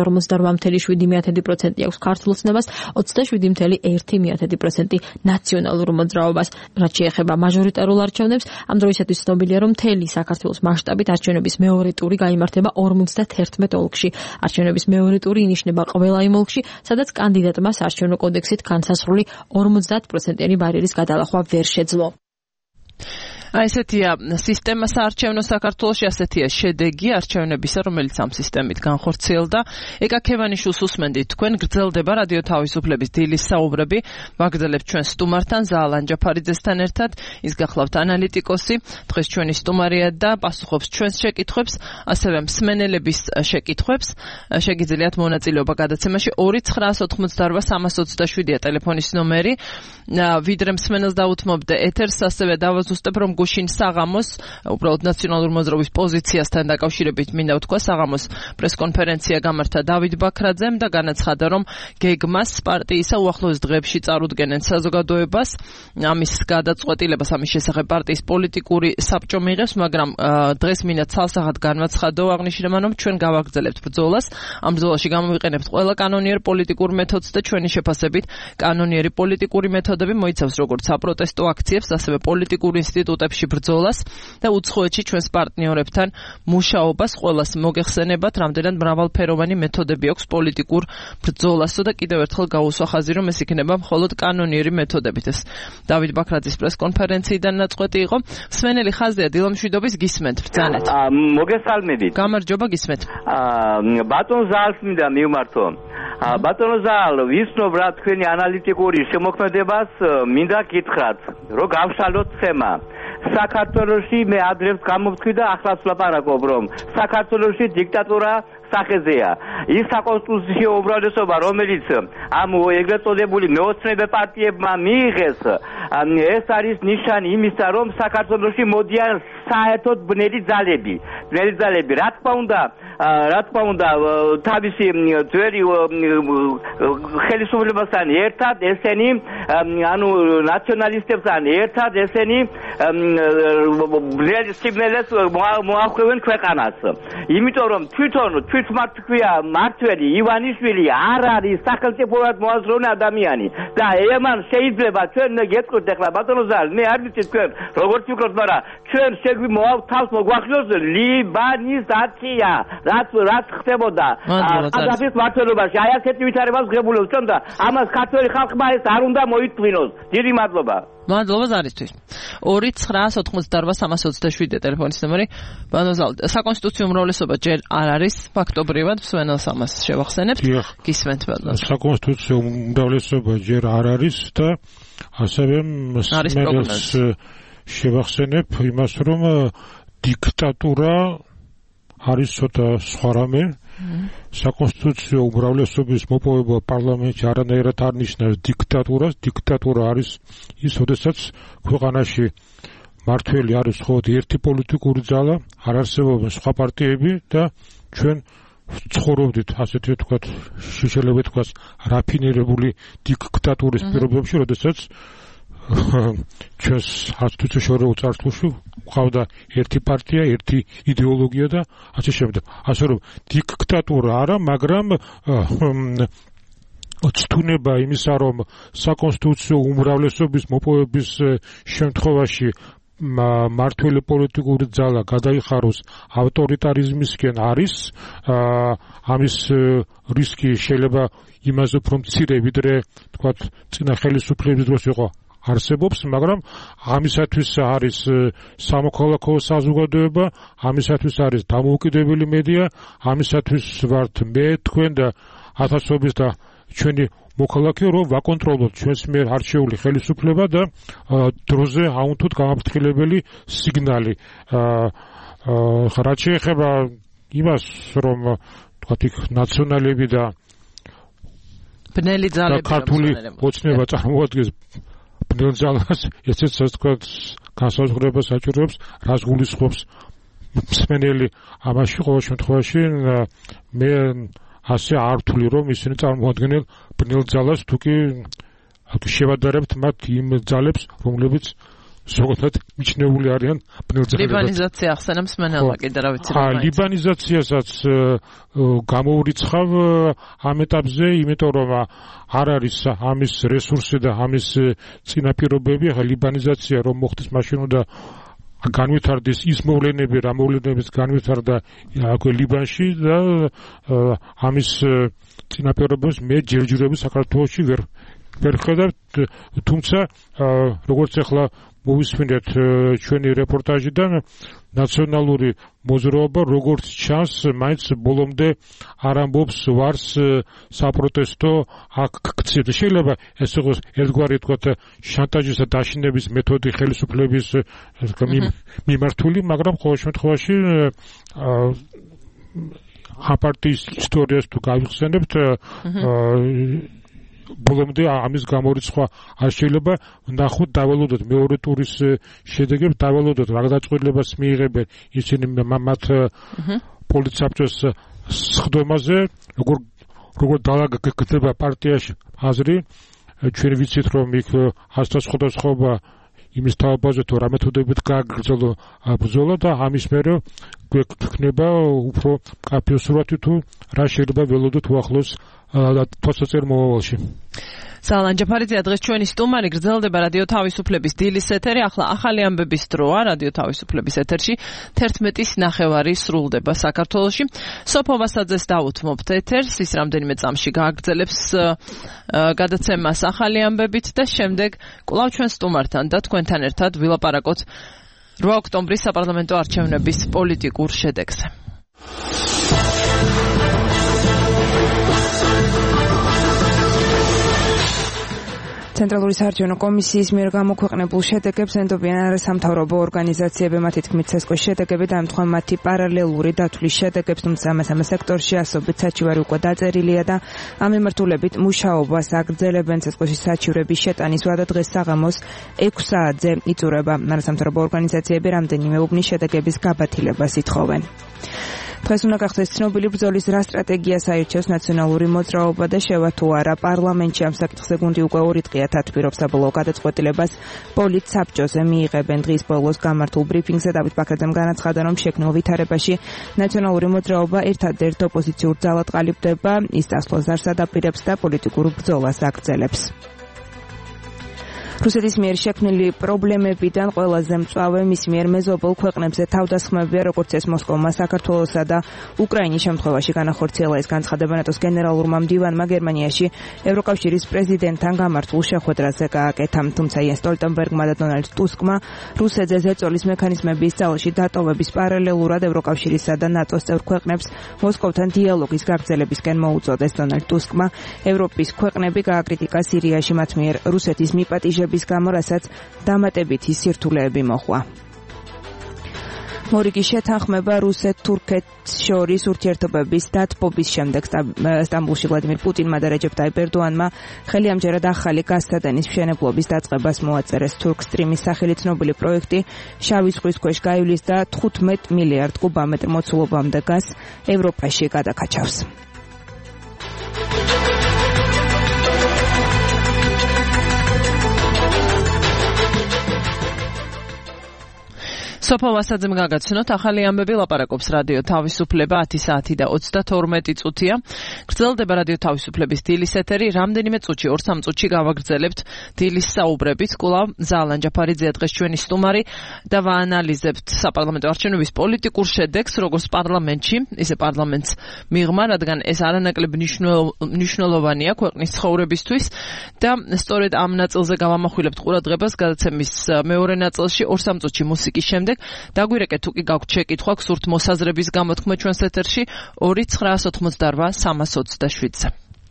48.7% აქვს ქართულ ცნებას, 27.1% ნაციონალურ მოძრაობას. რაც შეეხება მაჟორიტარულ არჩევნებს, ამ დროისათვის ცნობილია, რომ მთელი საქართველოს მასშტაბით არჩევნების მეორე ტური გაიმართება 51 ოლქში. არჩევნების მეორე ტური ინიშნება ყველა იმ ოლქში, სადაც კანდიდატმა საარჩევნო კოდექსით განსაზღვრული 50%-იანი ბარიერის გადალახვა ვერ შეძლო. აი ესეთია სისტემა საარჩევნო საქართველოში, ასეთია შედეგი არჩევნებისა, რომელიც ამ სისტემით განხორციელდა. ეკა ქევანიშვილს უსმენდით, თქვენ გრძელდება რადიო თავისუფლების დილის საუბრები, ვაგრძელებთ ჩვენ სტუმართან, ზაალან ჯაფარიძესთან ერთად, ის გახლავთ ანალიტიკოსი, დღეს ჩვენი სტუმარია და პასუხობს ჩვენს შეკითხვებს, ასევე მსმენელების შეკითხვებს. შეგიძლიათ მონაწილეობა გადაცემაში 2-988-327-ია ტელეფონის ნომერი. ვიდრე მსმენელს დაუთმობდე ეთერს, ასევე დავაზუსტებ, რომ გუშინ საღამოს უბრალოდ ნაციონალურ მოძრაობის პოზიციასთან დაკავშირებით მინდა ვთქვა საღამოს პრესკონფერენცია გამართა დავით ბაქრაძემ და განაცხადა რომ გეგმას პარტიისა უახლოეს დღეებში წარუდგენენ საზოგადოებას ამის გადაწყვეტილებას ამის შესახებ პარტიის პოლიტიკური საბჭო მიიღებს მაგრამ დღეს მინდა ცალსახად განვაცხადო აღნიშნება რომ ჩვენ გავაგრძელებთ ბრძოლას ამ ბრძოლაში გამოვიყენებთ ყველა კანონიერ პოლიტიკურ მეთოდს და ჩვენი შეფასებით კანონიერი პოლიტიკური მეთოდები მოიცავს როგორც საპროტესტო აქციებს ასევე პოლიტიკურ ინსტიტუტებში ბრძოლას და უცხოეთში ჩვენს პარტნიორებთან მუშაობას ყველას მოგეხსენებათ რამდენად მრავალფეროვანი მეთოდები აქვს პოლიტიკურ ბრძოლასო და კიდევ ერთხელ გაუსვა ხაზი რომ ეს იქნება მხოლოდ კანონიერი მეთოდებით ეს დავით ბაქრაძის პრესკონფერენციიდან ნაწყვეტი იყო მსმენელი ხაზია დილამშვიდობის გისმენთ ბრძანეთ მოგესალმებით გამარჯობა გისმენთ ბატონ ზალს მინდა მივმართო ბატონ ზალ ვისნობ რა თქვენი ანალიტიკური შემოქმედებას მინდა გითხრათ რომ გავშალოთ თემა საქართველოში მე ადრევს გამოვთქვი და ახლაც ვლაპარაკობ რომ საქართველოში დიქტატურა სახეზეა ის საკონსტიტუციო უმრავლესობა რომელიც ამ ეგრეთ წოდებული მეოცნებე პარტიებმა მიიღეს ეს არის ნიშანი იმისა რომ საქართველოში მოდიან საერთოდ ბნელი ძალები რა თქმა უნდა თავისი ძველი ხელისუფლებასთან ერთად ესენი ანუ ნაციონალისტებთან ერთად ესენი ბნელი სიბნელეს მოახვევენ ქვეყანას იმიტომ რომ თვითმართველია მართველი ივანიშვილი არ არის სახელმწიფოებად მოაზროვნე ადამიანი და ემან შეიძლება ჩვენ გეტყვით ახლა ბატონო ზალ მე არ ვიცი თქვენ როგორც ვფიქრობთ მაგრამ ჩვენ თავს მოგვახსოვს ლიბანიზაცია რაც ხდებოდა ყადაფის მმართველობაში აი ასეთი ვითარებას ღებულობს ჩვენ და ამას ქართველი ხალხმა ეს არ უნდა მოითქვინოს დიდი მადლობა მადლობა ზარისთვის 2988327 ტელეფონის ნომერი ბანოზალ საკონსტიტუციო უმრავლესობა ჯერ არ არის ფაქტობრივად მსვენელს ამას შევახსენებთ გისმენთ ბანოზალ საკონსტიტუციო უმრავლესობა ჯერ არ არის და ასევე მსმენელს შევახსენებ იმას რომ დიქტატურა არის ცოტა სხვა რამე საკონსტიტუციო უმრავლესობის მოპოვება პარლამენტში არანაირად არ ნიშნავს დიქტატურას დიქტატურა არის ის როდესაც ქვეყანაში მართველი არის მხოლოდ ერთი პოლიტიკური ძალა არ არსებობენ სხვა პარტიები და ჩვენ ცხოვრობდით ასეთი ვთქვათ შეიძლება ვთქვათ რაფინირებული დიქტატურის პირობებში როდესაც ჩვენს არცთუცაშორეულ წარსულში ყავდა ერთი პარტია, ერთი იდეოლოგია და ასე შემდეგ. ასე რომ დიქტატურა არა, მაგრამ ცდუნება იმისა, რომ საკონსტიტუციო უმრავლესობის მოპოვების შემთხვევაში მართველი პოლიტიკური ძალა გადაიხაროს ავტორიტარიზმისკენ არის ამის რისკი შეიძლება იმაზე უფრო მცირე ვიდრე თქვათ წინა ხელისუფლების დროს იყო არსებობს, მაგრამ ამისათვის არის სამოქალაქო საზოგადოება, ამისათვის არის დამოუკიდებელი მედია, ამისათვის ვართ მე, თქვენ და ათასობის და ჩვენი მოქალაქე, რომ ვაკონტროლოთ ჩვენს მიერ არჩეული ხელისუფლება და დროზე აუნთოთ გამაფრთხილებელი სიგნალი. რაც შეეხება იმას, რომ თქვათ იქ ნაციონალები და ბნელი ძალები ქართული ოცნება წარმოადგენს ბნელ ძალას, ესეც თქვათ განსაზღვრებას საჭიროებს, რას გულისხმობს მსმენელი ამაში ყოველ შემთხვევაში მე ასე არ ვთვლი რომ ისინი წარმოადგენენ ბნელ ძალას თუ კი შევადარებთ მათ იმ ძალებს რომლებიც ზოგადად მიჩნეული არიან ბნელ ძალებად. ლიბანიზაცია ახსენებს მენელა კიდე რა ვიცი რა. ლიბანიზაციასაც გამოურიცხავ ამ ეტაპზე, იმიტომ რომ არ არის ამის რესურსი და ამის წინაპირობები. ლიბანიზაცია რომ მოხდეს მაშინ უნდა განვითარდეს ის მოვლენები, რა მოვლენებიც განვითარდა აქვე ლიბანში და ამის წინაპირობებს მე ჯერჯერობით საქართველოში ვერ ხედავ, თუმცა როგორც ახლა მოვისმინეთ ჩვენი რეპორტაჟიდან ნაციონალური მოძრაობა როგორც ჩანს მაინც ბოლომდე არ ამბობს ვარს საპროტესტო აქციებზე. შეიძლება ეს იყოს ერთგვარი თქვათ შანტაჟისა დაშინების მეთოდი ხელისუფლების მიმართული, მაგრამ ყოველ შემთხვევაში აპარტიის ისტორიას თუ გავიხსენებთ ბოლომდე ამის გამორიცხვა არ შეიძლება ნახოთ დავალოდოთ მეორე ტურის შედეგებს დავალოდოთ რა გადაწყვეტილებას მიიღებენ ისინი მათ პოლიტსაბჭოს სხდომაზე როგორ დაალაგდება პარტიაში აზრი ჩვენ ვიცით რომ იქ ასთა სხვადასხვა იმის თავაზე თუ რა მეთოდებით გააგრძელო ბრძოლა და ამის მერე გვექნება უფრო კაფე სურათი თუ რა შეიძლება ველოდოთ უახლოს თვალსაჩინო მომავალში. სალან ჯაფარიძე დღეს ჩვენი სტუმარი გრძელდება რადიო თავისუფლების დილის ეთერი. ახლა ახალი ამბების დროა რადიო თავისუფლების ეთერში 11:30 სრულდება საქართველოში. სოფო ვასაძეს დავუთმობთ ეთერს, ის რამდენიმე წამში გააგრძელებს გადაცემას ახალი ამბებით და შემდეგ კვლავ ჩვენ სტუმართან და თქვენთან ერთად ვილაპარაკოთ 8 ოქტომბრის საპარლამენტო არჩევნების პოლიტიკურ შედეგზე. ცენტრალური საარჩევნო კომისიის მიერ გამოქვეყნებულ შედეგებს ენდობიან არასამთავრობო ორგანიზაციები, მათი თქმით ცესკოს შედეგები დაემთხვა მათი პარალელური დათვლის შედეგებს, თუმცა ამ სექტორში ასობით საჩივარი უკვე დაწერილია და ამ მიმართულებით მუშაობას აგრძელებენ. ცესკოში საჩივრების შეტანის ვადა დღეს საღამოს 6 საათზე იწურება. არასამთავრობო ორგანიზაციები რამდენიმე უბნის შედეგების გაბათილებას ითხოვენ. დღეს უნდა გახდეს ცნობილი ბრძოლის რა სტრატეგიას აირჩევს ნაციონალური მოძრაობა და შევა თუ არა პარლამენტში. ამ საკითხზე გუნდი უკვე 2 დღეა თათბირობს საბოლოო გადაწყვეტილებას პოლიტსაბჭოზე მიიღებენ. დღის ბოლოს გამართულ ბრიფინგზე დავით ბაქრაძემ განაცხადა, რომ შექმნილ ვითარებაში ნაციონალური მოძრაობა ერთადერთ ოპოზიციურ ძალად ყალიბდება, ის წასვლას არ ადაპირებს და პოლიტიკურ ბრძოლას აგრძელებს. რუსეთის მიერ შექმნილი პრობლემებიდან ყველაზე მწვავე მის მიერ მეზობელ ქვეყნებზე თავდასხმებია, როგორც ეს მოსკოვმა საქართველოსა და უკრაინის შემთხვევაში განახორციელა. ეს განცხადება ნატოს გენერალურმა მდივანმა გერმანიაში ევროკავშირის პრეზიდენტთან გამართულ შეხვედრაზე გააკეთა. თუმცა იენს სტოლტენბერგმა და დონალდ ტუსკმა რუსეთზე ზეწოლის მექანიზმების ძალში დატოვების პარალელურად ევროკავშირისა და ნატოს წევრ ქვეყნებს მოსკოვთან დიალოგის გაგრძელებისკენ მოუწოდეს. დონალდ ტუსკმა ევროპის ქვეყნები გააკრიტიკა სირიაში მათ მიერ რუსეთის მიპატიჟების გამო, რასაც დამატებითი სირთულეები მოჰყვა. მორიგი შეთანხმება რუსეთ-თურქეთს შორის ურთიერთობების დათბობის შემდეგ სტამბულში ვლადიმირ პუტინმა და რეჯეპ ტაიპ ერდოანმა ხელი ამჯერად ახალი გაზსადენის მშენებლობის დაწყებას მოაწერეს. თურქსტრიმის სახელი ცნობილი პროექტი შავი ზღვის ქვეშ გაივლის და 15 მილიარდ კუბამეტრ მოცულობამდე გაზს ევროპაში გადაკაჩავს. სოფო ვასაძემ გაგაცნოთ ახალი ამბები ლაპარაკობს რადიო თავისუფლება 10 საათი და 32 წუთია. გრძელდება რადიო თავისუფლების დილის ეთერი. რამდენიმე წუთში 2-3 წუთში გავაგრძელებთ დილის საუბრებით. კვლავ ზალან ჯაფარიძეა დღეს ჩვენი სტუმარი და ვაანალიზებთ საპარლამენტო არჩევნების პოლიტიკურ შედეგს, როგორც პარლამენტში, ისე პარლამენტს მიღმა, რადგან ეს არანაკლებ მნიშვნელოვანია ქვეყნის ცხოვრებისთვის და სწორედ ამ ნაწილზე გავამახვილებთ ყურადღებას გადაცემის მეორე ნაწილში 2-3 წუთში მუსიკის შემდეგ. დაგვირეკეთ თუ კი გაქვთ შეკითხვა გსურთ მოსაზრების გამოთქმა ჩვენს ეთერში 2-988-327-ზე.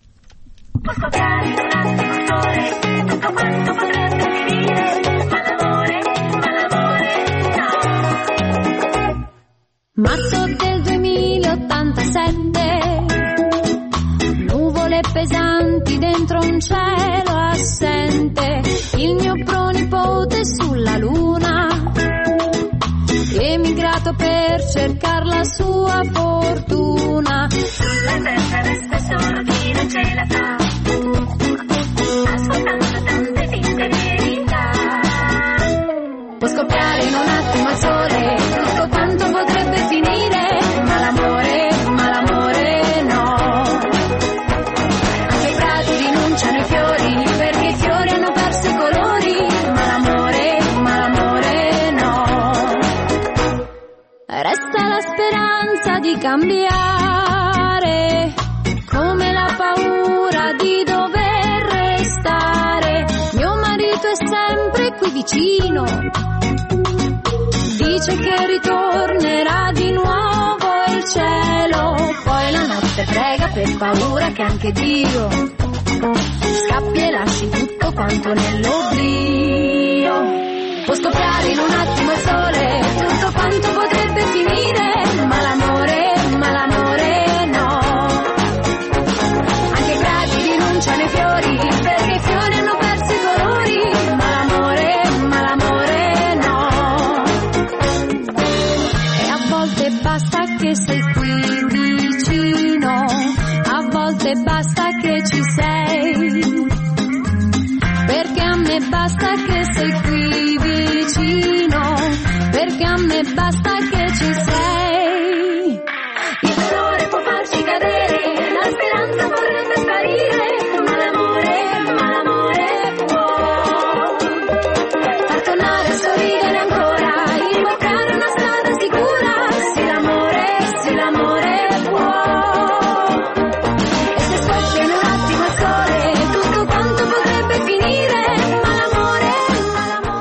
Marzo del 2087, nuvole pesanti dentro un cielo assente, il mio pronipote sulla luna, emigrato per cercare la sua fortuna. Sulla terra resta sordina c'è la fa, ascoltando tante finte verità. Può scoppiare in un attimo al sole tutto quanto potrebbe finire, ma l'amore no. Anche i prati rinunciano ai fiori perché i fiori hanno perso i colori, ma l'amore no. Resta la speranza di cambiare, come la paura di dover restare. Mio marito è sempre qui vicino, dice che ritornerà di nuovo il cielo. Poi la notte prega per paura che anche Dio scappi e lasci tutto quanto nell'oblio. Può scoppiare in un attimo il sole tutto quanto potrebbe finire, ma l'amore no. Anche i prati rinunciano ai fiori basta che sei qui vicino, perché a me basta che ci sei. Il dolore può farci cadere, la speranza vorrebbe sparire, ma l'amore può far tornare a sorridere ancora, imboccare una strada sicura. Sì, l'amore può. E se sfocia in un attimo il sole, tutto quanto potrebbe finire, ma l'amore no.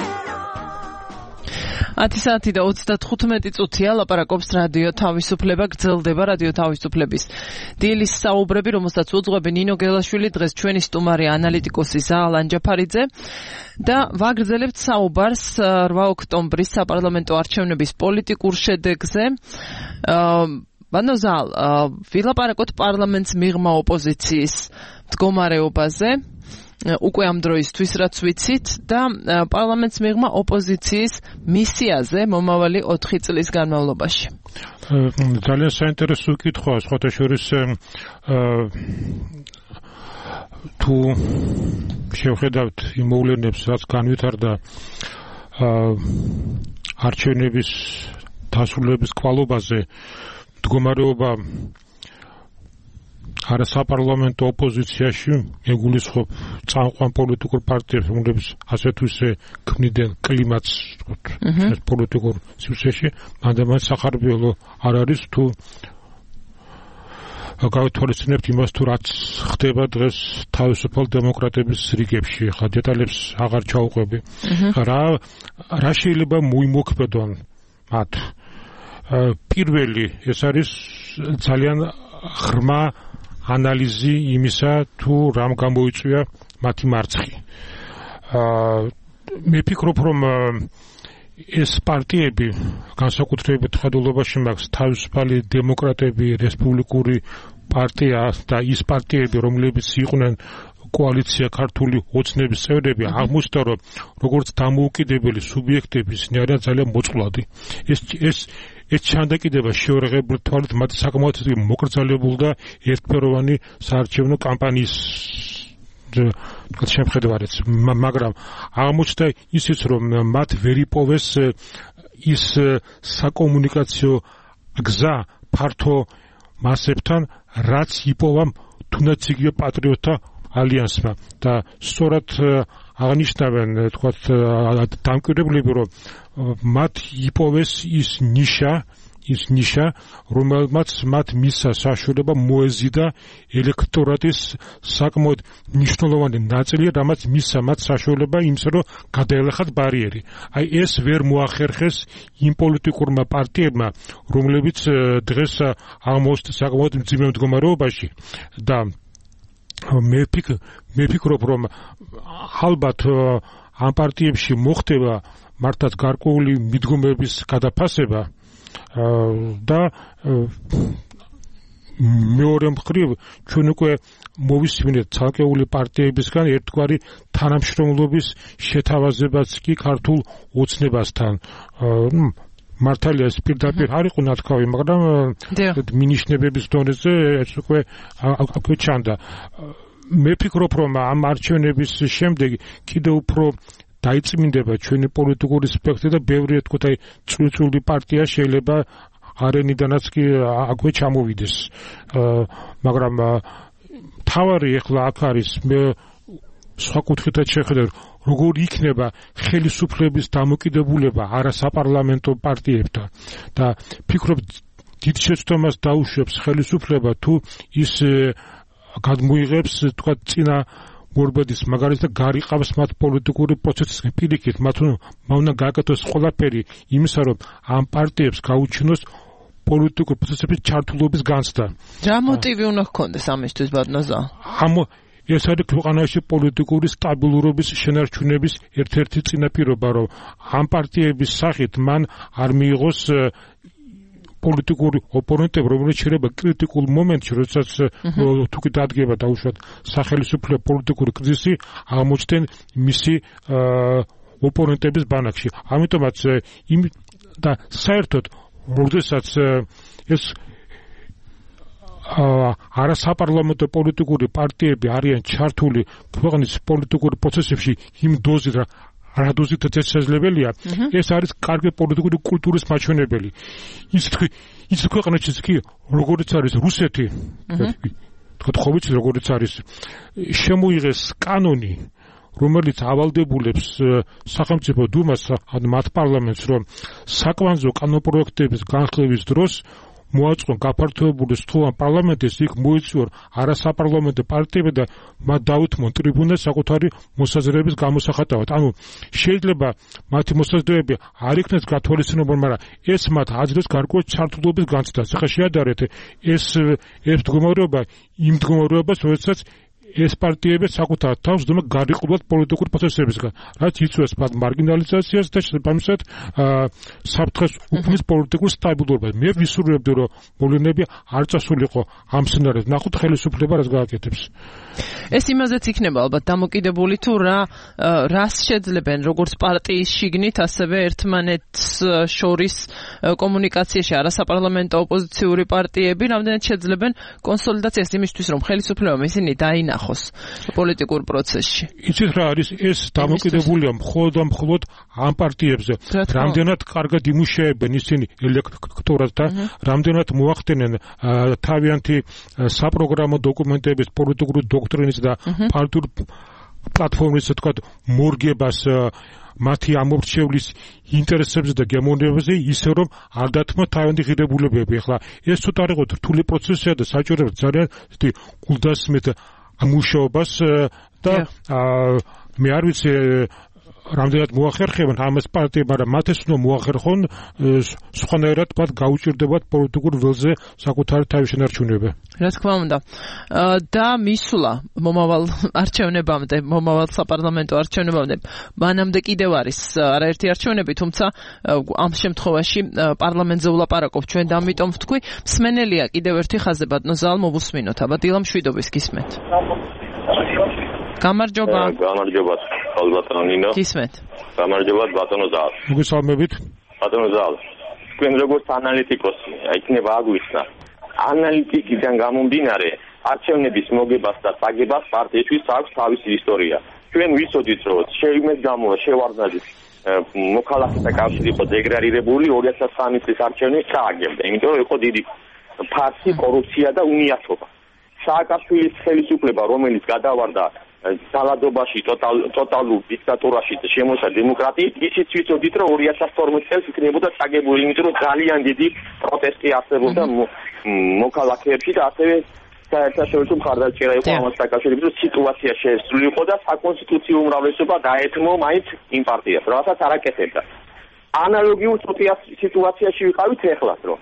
10 საათი და 35 წუთია ლაპარაკობს რადიო თავისუფლება, გრძელდება რადიო თავისუფლების დილის საუბრები, რომელსაც უძღვები ნინო გელაშვილი, დღეს ჩვენი სტუმარი ანალიტიკოსი ზაალან ჯაფარიძე და ვაგრძელებთ საუბარს 8 ოქტომბრის საპარლამენტო არჩევნების პოლიტიკურ შედეგზე. ბანო ზაალ, ვილაპარაკოთ პარლამენტს მიღმა ოპოზიციის მდგომარეობაზე. უკვე ამ დროისთვის რაც ვიცით და პარლამენტს მიღმა ოპოზიციის მისიაზე მომავალი 4 წლის განმავლობაში. ძალიან საინტერესო კითხვაა, სხვათა შორის თუ შევხედავთ იმ მოვლენებს, რაც განვითარდა არჩევნების დასრულების კვალობაზე, მდგომარეობა არა საპარლამენტო ოპოზიციაში ეგულისხმობ წამყვან პოლიტიკურ პარტიებს, რომლებიც ასე თუ ისე ქმნიდნენ კლიმატს პოლიტიკურ სივრცეში, მანდ სახარბიელო არ არის თუ გავთვალისწინებთ იმას, თუ რაც ხდება დღეს თავისუფალ დემოკრატების რიგებში. ხა დეტალებს აღარ ჩავყვები. რა შეიძლება მოიმოქმედონ მათ? პირველი ეს არის ძალიან ღრმა ანალიზი იმისა, თუ რამ გამოიწვია მათი მარცხი. მე ფიქრობ, რომ ეს პარტიები განსაკუთრებით ხედულობაში მაქვს თავისუფალი დემოკრატები, რესპუბლიკური პარტია და ის პარტიები, რომლებიც იყვნენ კოალიცია ქართული ოცნების წევრები, აღმოჩნდა, რომ როგორც დამოუკიდებელი სუბიექტები ისინი არიან ძალიან მოწყვლადი. ეს ჩანდაკიდება შეურაღებული თვალით მათი საკმაოდ მოკრძალებული და ერთფეროვანი საარჩევნო კამპანიის შემხედარებით, მაგრამ აღმოჩნდა ისიც, რომ მათ ვერ იპოვეს ის საკომუნიკაციო გზა ფართო მასებთან, რაც იპოვა თუნდაც იგივე პატრიოტთა ალიანსმა და სწორად აღნიშნავენ თქვათ დამკვირვებლები, რომ მათ იპოვეს ის ნიშა, რომელმაც მათ მისცა საშუალება მოეზიდა ელექტორატის საკმაოდ მნიშვნელოვანი ნაწილი, რამაც მისცა მათ საშუალება იმისა, რომ გადაელახათ ბარიერი. აი ეს ვერ მოახერხეს იმ პოლიტიკურმა პარტიებმა, რომლებიც დღეს აღმოჩნდა საკმაოდ მძიმე მდგომარეობაში და მე ფიქრობ, რომ ალბათ ამ პარტიებში მოხდება მართლაც გარკვეული მიდგომების გადაფასება და მეორე მხრივ ჩვენ უკვე მოვისმინეთ ცალკეული პარტიებისგან ერთგვარი თანამშრომლობის შეთავაზებაც კი ქართულ ოცნებასთან. მართალია ეს პირდაპირ არ იყო ნათქვამი, მაგრამ მინიშნებების დონეზე ეს უკვე ჩანდა. მე ფიქრობ, რომ ამ არჩევნების შემდეგ კიდევ უფრო დაიწმინდება ჩვენი პოლიტიკური სპექტრი და ბევრი თქვა წვრილი პარტია შეიძლება არენიდანაც კი აქვე ჩამოვიდეს. მაგრამ თავარი ეხლა აქ არის, მე სხვა კუთხითაც შეხედავ, როგორ იქნება ხელისუფლების დამოკიდებულება არასაპარლამენტო პარტიებთან და ფიქრობ დიდ შეცდომას დაუშვებს ხელისუფლება თუ ის გადმოიღებს თქვა წინა მორბედის მაგალითად გარიყავს მათ პოლიტიკური პროცესის პირიქით, მათ უნდა გააკეთოს ყველაფერი იმისა, რომ ამ პარტიებს გაუჩინოს პოლიტიკური პროცესების ჩართულობის განცდა. რა მოტივი უნდა ჰქონდეს ამისთვის, ბატონო? ეს არის ქვეყანაში პოლიტიკური სტაბილურობის შენარჩუნების ერთ-ერთი წინაპირობა, რომ ამ პარტიების სახით მან არ მიიღოს პოლიტიკური ოპონენტები, რომელიც შეიძლება კრიტიკულ მომენტში, როდესაც თუ კი დადგება დაუშვათ სახელმწიფო პოლიტიკური კრიზისი, აღმოჩნდნენ მისი ოპონენტების ბანაკში. ამიტომაც და საერთოდ, როდესაც ეს არასაპარლამენტო პოლიტიკური პარტიები არიან ჩართული ქვეყნის პოლიტიკური პროცესებში იმ დოზით რა დოზითაც შესაძლებელია ეს არის კარგი პოლიტიკური კულტურის მაჩვენებელი ის ქვეყნებშიც კი როგორც არის რუსეთი თქვა ვიცი როგორც არის შემოიღეს კანონი რომელიც ავალდებულებს სახელმწიფო დუმას ან მათ პარლამენტს რომ საკვანძო კანონპროექტების განხილვის დროს მოაწყონ გაფართოებული სრულად პარლამენტის იქ მოიწვიონ არასაპარლამენტო პარტიები და მათ დაუთმონ ტრიბუნას საკუთარი მოსაზრების გამოსახატავად. ანუ შეიძლება მათი მოსაზრებები არ იქნეს გათვალისწინებული, მაგრამ ეს მათ აძლევს გარკვეული ჩართულობის განცდას. ახლა შეადარეთ ეს მდგომარეობა იმ მდგომარეობას, როდესაც ეს პარტიები საკუთარ თავს დუმა გარიყულად პოლიტიკური პროცესებისგან, რაც იწვევს მათ მარგინალიზაციას და შესაბამისად საფრთხეს უქმნის პოლიტიკურ სტაბილურობას. მე ვისურვებდი, რომ მოვლენები არ წასულიყო ამ სცენარად. ნახოთ ხელისუფლება რას გააკეთებს. ეს იმაზეც იქნება ალბათ დამოკიდებული თუ რას შეძლებენ როგორც პარტიის შიგნით, ასევე ერთმანეთს შორის კომუნიკაციაში არასაპარლამენტო ოპოზიციური პარტიები რამდენად შეძლებენ კონსოლიდაციას იმისთვის, რომ ხელისუფლებამ ისინი დაინახოს პოლიტიკურ პროცესში. იცით რა არის ეს დამოკიდებულია მხოლოდ ამ პარტიებზე. რამდენად კარგად იმუშავებენ ისინი ელექტორატთან, რამდენად მოახდენენ თავიანთი საპროგრამო დოკუმენტების პოლიტიკური დოქტრინის და პარტიულ პლატფორმის თქვა მორგებას მათი ამორჩევლის ინტერესებზე და გემოვნებებზე ისე რომ არ დათმო თავიანთი ღირებულებები. ახლა ეს ცოტა რიყოთ რთული პროცესია და საჭიროებს ძალიან გულდასმით მუშაობას და მე არ ვიცი რამდენად მოახერხებენ ამას პარტიებს, მაგრამ მათ ეს უნდა მოახერხონ სხვანაირად მათ გაუჭირდებათ პოლიტიკურ ველზე საკუთარი თავის შენარჩუნება. რა თქმა უნდა. და მისვლა მომავალ არჩევნებამდე, მომავალ საპარლამენტო არჩევნებამდე, მანამდე კიდევ არის არაერთი არჩევნები, თუმცა ამ შემთხვევაში პარლამენტზე ვლაპარაკობ ჩვენ და ამიტომ ვთქვი, მსმენელია კიდევ ერთი ხაზზე ბატონო ზალ მოვუსმინოთ. აბა დილა მშვიდობის გისმენთ. გამარჯობა. გამარჯობა. ალბათო ნინო. გისმენთ. გამარჯობა ბატონო ზალ. მოგესალმებით. ბატონო ზალ. თქვენ როგორც ანალიტიკოსი, იქნება აგვიხსნა. ანალიტიკიდან გამომდინარე, არჩევნების მოგებას და წაგებას პარტიისთვის აქვს თავისი ისტორია. ჩვენ ვიცოდით, რომ შეიმეს გამო შევარდნაძის მოქალაქეთა კავშირი იყო დეგრადირებული 2003 წლის არჩევნებს წააგებდა, იმიტომ რომ იყო დიდი ფარსი, კორუფცია და უნიათობა. სააკაშვილის ხელისუფლება, რომელიც გადავარდა ძალადობაში, ტოტალურ დიქტატურაში და შემოსა დემოკრატიით, ისიც ვიცოდით, რომ 2012 წელს იქნებოდა წაგებული, იმიტომ რომ ძალიან დიდი პროტესტი არსებობდა მოქალაქეებში და ასევე საერთაშორისო მხარდაჭერა იყო ამას საკავშირებით, რომ სიტუაცია შესრულიყო და საკონსტიტუციო უმრავლესობა დაეთმო მაინც იმ პარტიას, რასაც არ აკეთებდა. ანალოგიურ სიტუაციაში ვიყავით ეხლა, რომ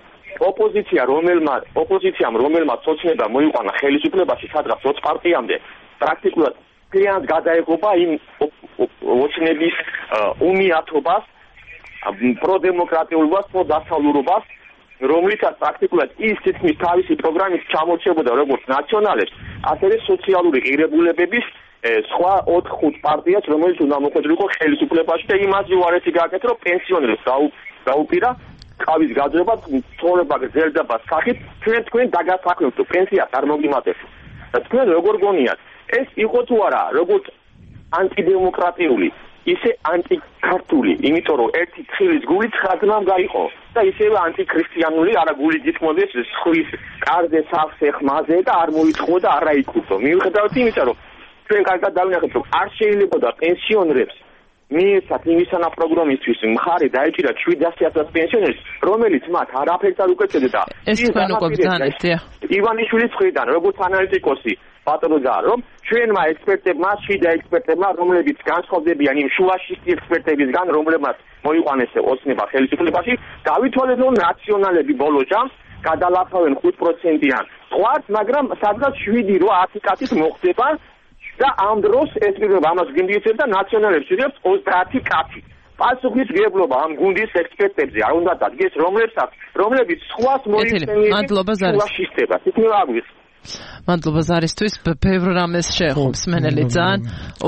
ოპოზიციამ რომელმაც ოცნება მოიყვანა ხელისუფლებაში, სადღაც 20 პარტიამდე, პრაქტიკულად ძალიან გადაეღობა იმ ოცნების უნიათობას, პროდემოკრატიულობას, პროდასავლურობას, რომლითაც პრაქტიკულად ის თითქმის თავისი პროგრამით ჩამორჩებოდა როგორც ნაციონალებს, ასევე სოციალური ღირებულებების სხვა 4-5 პარტიას, რომელიც უნდა მოხვედრილიყო ხელისუფლებაში და იმაზე უარესი გააკეთა, რომ პენსიონერებს გაუპირა ყავის გაძრება, ცხოვრება გრძელდება სახით, თქვენ დაგასაქმებთ, პენსიას არ მოგიმატებთ. თქვენ როგორ გონიათ, ეს იყო თუ არა, როგორც ანტიდემოკრატიული, ისე ანტიქართული, იმიტომ რომ ერთი თხილის გული 9 ძმამ გაიყო და ისევე ანტიქრისტიანული, არა გული გითმოდეს სხვის კარზე, სახლზე, ხმაზე და არ მოიწყო და არ აიკურთო. მიუხედავად იმისა, რომ ჩვენ კარგად დავინახეთ, რომ არ შეიძლებოდა პენსიონერებს მიეცათ იმისანა პროგრამისთვის მხარე დაეჭირათ 700,000 პენსიონერს, რომელიც მათ არაფერს არ უკეთებდა. ეს თქვენ უკვე ბრძანეთ, ივანიშვილის მხრიდან, როგორც ანალიტიკოსი, ბატონო ზალ, რომ ჩვენმა ექსპერტებმა, შიდა ექსპერტებმა, რომლებიც განსხვავდებიან იმ შუაშისტი ექსპერტებისგან, რომლებმაც მოიყვანეს ოცნება ხელისუფლებაში, დავითვალეთ, რომ ნაციონალები ბოლო ჯამს გადალახავენ 5%-იან ზღვარს, მაგრამ სადღაც 7-8 კაცით მოხდება და ამ დროს ეს პირობა ამას გინდიებს და ნაციონალებს იღებს 30 კაცი. პასუხისმგებლობა ამ გუნდის ექსპერტებზე არ უნდა დადგეს, რომლებიც სხვას მოიხსენიებენ შუაშისტებას. იქნება აგვიხსნა. მადლობა ზარისთვის, ბევრ რამეს შეეხობს მენელი ძალიან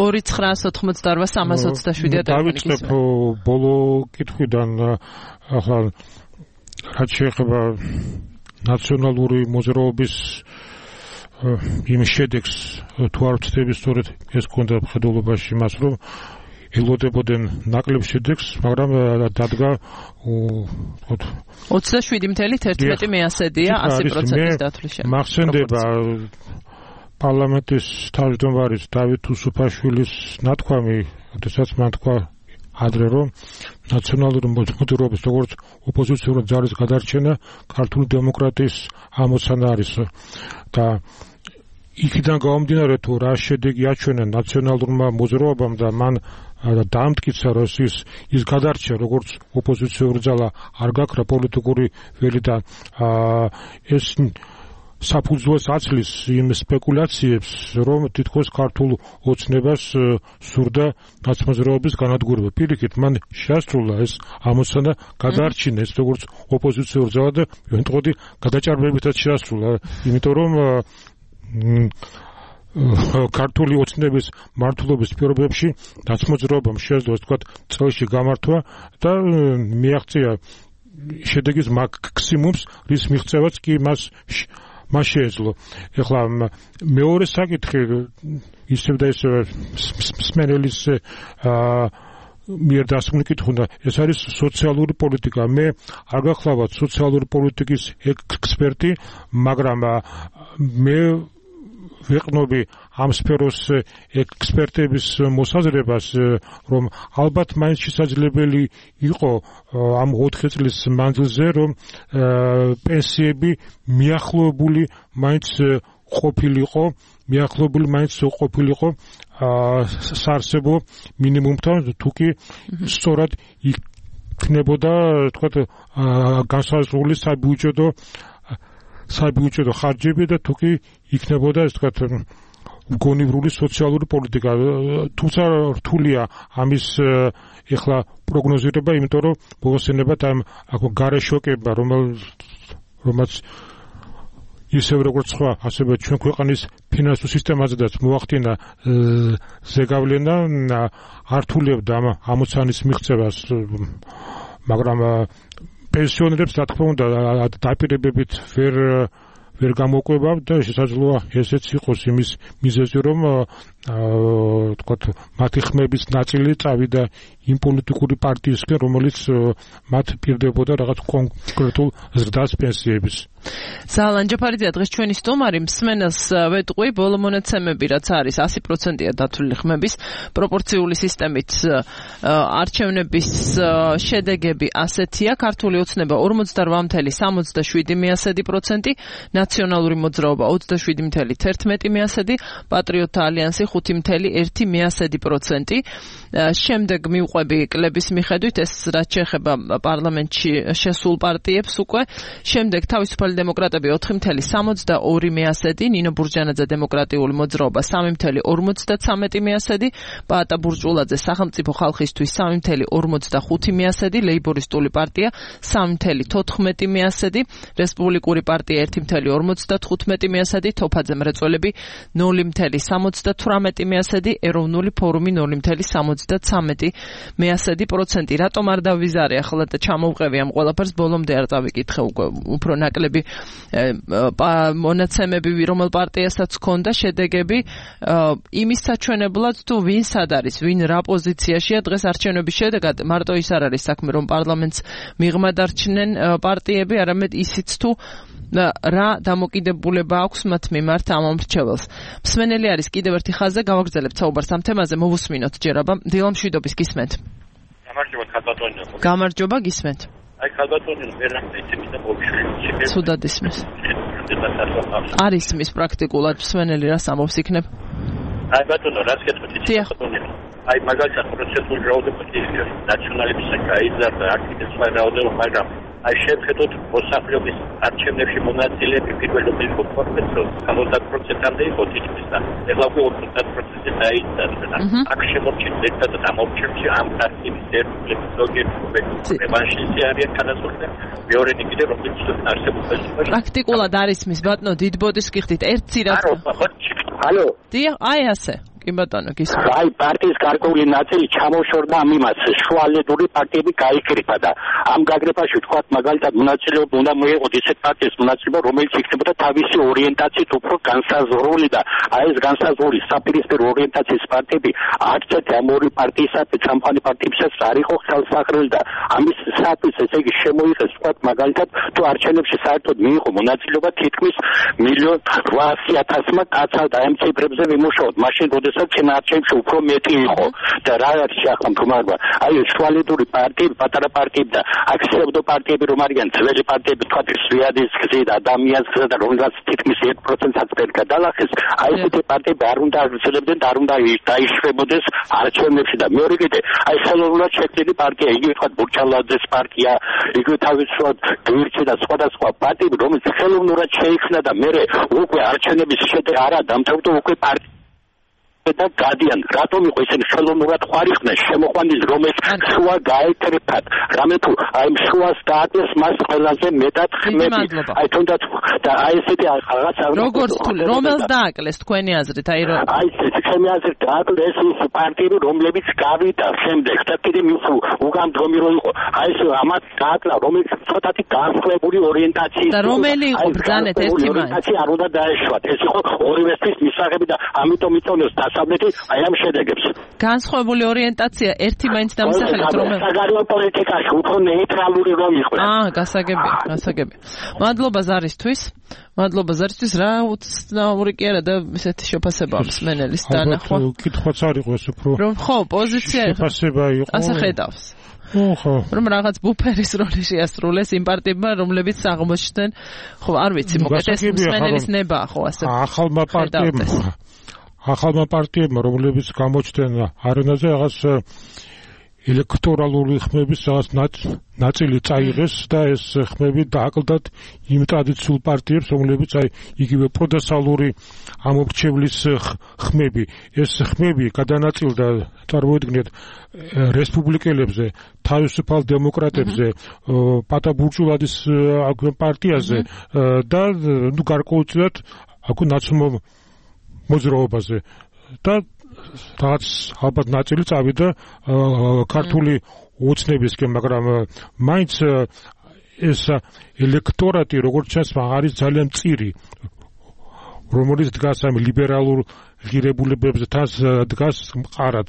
2988-327 დავიწყებ ბოლო კითხვიდან ახლა რაც შეეხება ნაციონალური მოძრაობის იმ შედეგს თუ არ ვწდები სწორედ ეს ქონდა მხედველობაში მას რომ ელოდებოდნენ ნაკლებ შედეგს, მაგრამ დადგა 27.11%-ია 100%-ის დათვლის შემდეგ. მახსენდება პარლამენტის თავმჯდომარის დავით უსუფაშვილის ნათქვამი, როდესაც მან თქვა ადრე რომ ნაციონალური მოძრაობის როგორც ოპოზიციური ძალის გადარჩენა ქართული დემოკრატიის ამოცანა არის და იქიდან გამომდინარე თუ რა შედეგი აჩვენა ნაციონალურმა მოძრაობამ და მან დაამტკიცა რომ ის გადარჩა როგორც ოპოზიციური ძალა არ გაქრა პოლიტიკური ველიდან ეს საფუძვლს აცლის იმ სპეკულაციებს რომ თითქოს ქართულ ოცნებას სურდა ნაცმოძრაობის განადგურება. პირიქით მან შეასრულა ეს ამოცანა გადაარჩინა ეს როგორც ოპოზიციური ძალა და ვენტყოდი გადაჭარბებითაც შეასრულა, იმიტომ რომ ქართული ოცნების მართლობის პირობებში ნაცმოძრაობამ შეძლო ასე ვთქვათ წელში გამართვა და მიაღწია შედეგის მაქსიმუმს, რის მიღწევაც კი მას შეეძლო. ეხლა მეორე საკითხი ისევ და ისევ სმენელის მიერ დასმული კითხვა, ეს არის სოციალური პოლიტიკა. მე არ გახლავთ სოციალური პოლიტიკის ექსპერტი, მაგრამ მე ვეყნობი ამ სფეროს ექსპერტების მოსაზრებას, რომ ალბათ მაინც შესაძლებელი იყო ამ 4 წლის მანძილზე, რომ პენსიები მიახლოებული მაინც ყოფილიყო საარსებო მინიმუმთან, თუკი სწორად იქნებოდა თქვათ განსაზღვრული საბიუჯეტო ხარჯები და თუკი იქნებოდა ეს თქვათ გონივრული სოციალური პოლიტიკა. თუმცა რთულია ამის ეხლა პროგნოზირება, იმიტომ რომ მოხსენებათ ამ გარე შოკება, რომელიც ისევ როგორც სხვა, ასევე ჩვენ ქვეყნის ფინანსურ სისტემაზედაც მოახდინა ზეგავლენა, ართულებდა ამ ამოცანის მიღწევას, მაგრამ პენსიონერებს რა თქმა უნდა დაპირებებით ვერ გამოყვება და შესაძლოა ესეც იყოს იმის მიზეზი, რომ თქვათ მათი ხმების ნაწილი წავიდა იმ პოლიტიკური პარტიისკენ, რომელიც მათ პირდებოდა რაღაც კონკრეტულ ზრდას პენსიების. ზალან ჯაფარიძე დღეს ჩვენი სტუმარი, მსმენელს ვეტყვი, ბოლო მონაცემები რაც არის 100%-ია დათვლილი ხმების პროპორციული სისტემით არჩევნების შედეგები ასეთია: ქართული ოცნება 48.67%, ნაციონალური მოძრაობა 27.11%, პატრიოტთა ალიანსი 5.1%. შემდეგ მივყვები კლების მიხედვით, ეს რაც შეეხება პარლამენტში შესულ პარტიებს უკვე. შემდეგ თავისუფალი დემოკრატები 4.62%, ნინო ბურჯანაძე დემოკრატიული მოძრაობა 3.53%, პაატა ბურჭულაძე სახელმწიფო ხალხისთვის 3.45%, ლეიბორისტული პარტია 3.14%, რესპუბლიკური პარტია 1.55%, თოფაძე მრეწველები 0.78%, ეროვნული ფორუმი 0.73%. რატომ არ დავიზარე ახლა და ჩამოვყევი ამ ყველაფერს, ბოლომდე არ დავიკითხე უკვე უფრო ნაკლები მონაცემები რომელ პარტიასაც ჰქონდა შედეგები იმის საჩვენებლად თუ ვინ სად არის, ვინ რა პოზიციაშია დღეს არჩევნების შედეგად. მარტო ის არ არის საქმე რომ პარლამენტს მიღმა დარჩნენ პარტიები, არამედ ისიც თუ რა დამოკიდებულება აქვს მათ მიმართ ამ ამრჩეველს. მსმენელი არის კიდევ ერთი ხაზზე, გავაგრძელებთ საუბარს ამ თემაზე, მოვუსმინოთ ჯერ აბა. დილამ შვიდობის გისმენთ. გამარჯობა ხალბატონო. გამარჯობა გისმენთ. აი ხალბატონო ვერაფერი და მოგშვი. სუდად ისმის. არის მის პრაქტიკულად მსმენელი რას ამბობს იქნებ? აი ბატონო რაც გეტყვით აი მაგალითად პროცედურული რაოდენობა ნაციონალიზმის გაიზარდა აქტივი სხვა რაოდენობა, მაგრამ აი შეხედოთ მოსახლეობის არჩევნებში მონაწილეები პირველობრივ პროფესორს 70%-ამდე იყო თითქმის და ეხლა უკვე 50% დაიწყება. აქ შემორჩენილი ერთადაც ამ ორჩევში ამ პარტიის ერთგულების ზოგიერთი რევანშისტი არიან განასხვავებული. მეორე კიდე რომელიც არსებობს პრაქტიკულად არის მის ბატონო დიდ ბოდის გიხდით ერთი რაც ალო დიახ აი ასე კი ბატონო, გისმენთ. აი პარტიის გარკვეული ნაწილი ჩამოშორდა ამ იმას, შუალედური პარტიები გაიკრიფა და ამ გაგრეფაში თქვათ მაგალითად მონაწილეობა უნდა მოეყოთ ისეთ პარტიის მონაწილეობა, რომელიც იქნებოდა თავისი ორიენტაციით უფრო განსაზღვრული და აი ეს განსაზღვრული საპირისპირო ორიენტაციის პარტიები არც ერთი ამ ორი პარტიისათვის, სამხანი პარტიებსაც არ იყო ხელსაყრელი და ამისათვის ესე იგი შემოიღეს თქვათ მაგალითად თუ არჩევნებში საერთოდ მიიღო მონაწილეობა თითქმის 1.8 კაცად და ამ ციფრებზე ვიმუშაოთ მაშინ როდესაც წინა არჩევნებში უფრო მეტი იყო და რა არის ახლა მდგომარეობა აი შუალედური პარტიები პატარა პარტიები და აქცევდო პარტიები რომ არიან ძველი პარტიები თქვათ სვიადის გზით ადამიანის გზით და რომელსაც თითქმის 1%-აც ვერ გადალახეს აი ესეთი პარტიები არ უნდა აღწევდნენ და არ უნდა დაიშვებოდეს არჩევნებში და მეორე კიდე აი ხელოვნურად შექმნილი პარტია იგივე თქვათ ბურჩალაძეს პარტია იგივე თავისუფლად გვერდში და სხვადასხვა პარტიები რომელიც ხელოვნურად შეიქმნა და მე უკვე არჩევნების შედეგი არა დამთავრდა უკვე პარტია და გადიან რატომ იყო ისინი ხელოვნურად ხარიხდნენ შემოყვანილი რომ ეს შუა გაეკრიფათ რამე თუ აი შუას დააკლეს მას ყველაზე მეტად ხმები აი თუნდაც და აი ესეთი რაღაცა როგორც თუ რომელს დააკლეს თქვენი აზრით აი რომ აი ჩემი აზრით დააკლეს ის პარტიები რომლებიც გავიდა შემდეგ და კიდე უგამდგომი რო იყო აი ეს ამათ დააკლა რომელიც ცოტათი განსხვავებული ორიენტაციის და რომელი იყო ბრძანეთ ერთი ორიენტაცია არ უნდა დაეშვათ ეს იყო ორივესთვის მისაღები და ამიტომ იწონეს დასავლეთი აი ამ შედეგებს განსხვავებული ორიენტაცია ერთი მაინც დამსახელეთ რომ საგარეო პოლიტიკაში უფრო ნეიტრალური რომ იყო გასაგებია მადლობა ზარისთვის რა უცნაური კი არა და ესეთი შეფასება მსმენელის დანახვა კითხვაც არ იყო ეს უფრო რომ ხო პოზიცია შეფასება იყო ასე ხედავს ხო რომ რაღაც ბუფერის როლი შეასრულეს იმ პარტიებმა რომლებიც აღმოჩნდნენ ხო არ ვიცი მოკეთ ეს მსმენელის ნებაა ხო ასე ახალმა პარტიებმა რომლებიც გამოჩნდნენ არენაზე რაღაც ელექტორალური ხმების რაღაც ნაწილი წაიღეს და ეს ხმები დააკლდათ იმ ტრადიციულ პარტიებს რომლებიც აი იგივე პროდასალური ამორჩევლის ხმები ეს ხმები გადანაწილდა წარმოიდგინეთ რესპუბლიკელებზე თავისუფალ დემოკრატებზე პატაბურჭულადის პარტიაზე და ნუ გარკვეულწილად აქვე ნაცნობ მოძრაობაზე და რაც ალბათ ნაწილი წავიდა ქართული ოცნებისკენ, მაგრამ მაინც ეს ელექტორატი როგორც ჩანს არის ძალიან მწირი, რომელიც დგას ამ ლიბერალურ ღირებულებებზე დგას მყარად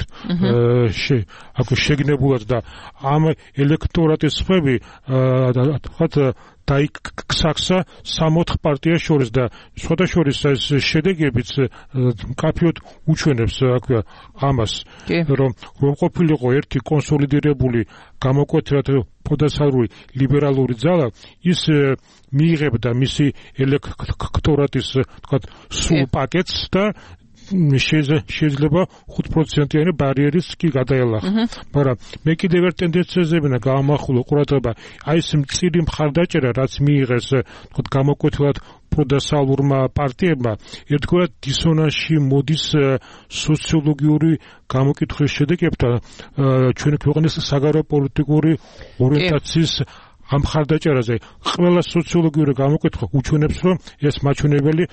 აქვე შეგნებულად და ამ ელექტორატის ხმები თქვათ დაიქსახსა 60 პარტიას შორის და სხვადასხვა ეს შედეგებიც კაფეოდ უჩვენებს აქვე ამას რომ ყოფილიყო ერთი კონსოლიდირებული გამოკვეთილად პროდასალური ლიბერალური ძალა ის მიიღებდა მისი ელექტორატის თქვათ სულ პაკეტს და შეიძლება 5%-იანი ბარიერის კი გადაელახა. მაგრამ მე კიდევ ერთ ტენდენციაზე მინდა გამახვილო ყურადღება აი ეს მწირი მხარდაჭერა რაც მიიღეს თქვათ გამოკვეთილად პროდასალურმა პარტიებმა ერთგვარად დისონანსში მოდის სოციოლოგიური გამოკითხვის შედეგებთან ჩვენი ქვეყნის საგარეო პოლიტიკური ორიენტაციის ამ მხარდაჭერაზე ყველა სოციოლოგიური გამოკითხვა უჩვენებს რომ ეს მაჩვენებელი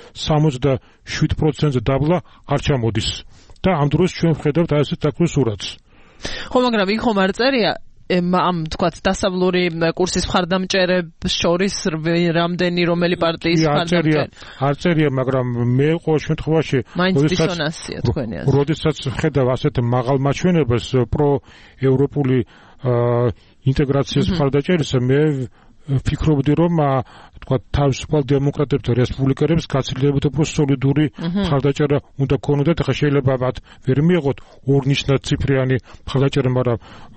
67%-ზე დაბლა არ ჩამოდის და ამ დროს ჩვენ ვხედავთ ასეთ თქმის სურათს ხო მაგრამ იქ ხომ არ წერია ამ თქვათ დასავლური კურსის მხარდამჭერებს შორის რამდენი რომელი პარტიის მხარდამჭერი არ წერია მაგრამ მე ყოველ შემთხვევაში როდესაც ვხედავ ასეთ მაღალ მაჩვენებელს პროევროპული ინტეგრაციის მხარდაჭერისა მე ვფიქრობდი რომ თქვა თავისუფალ დემოკრატებთან რესპუბლიკელებს გაცილებით უფრო სოლიდური მხარდაჭერა უნდა ქონოდათ ახლა შეიძლება მათ ვერ მიიღოთ ორნიშნად ციფრიანი მხარდაჭერა მაგრამ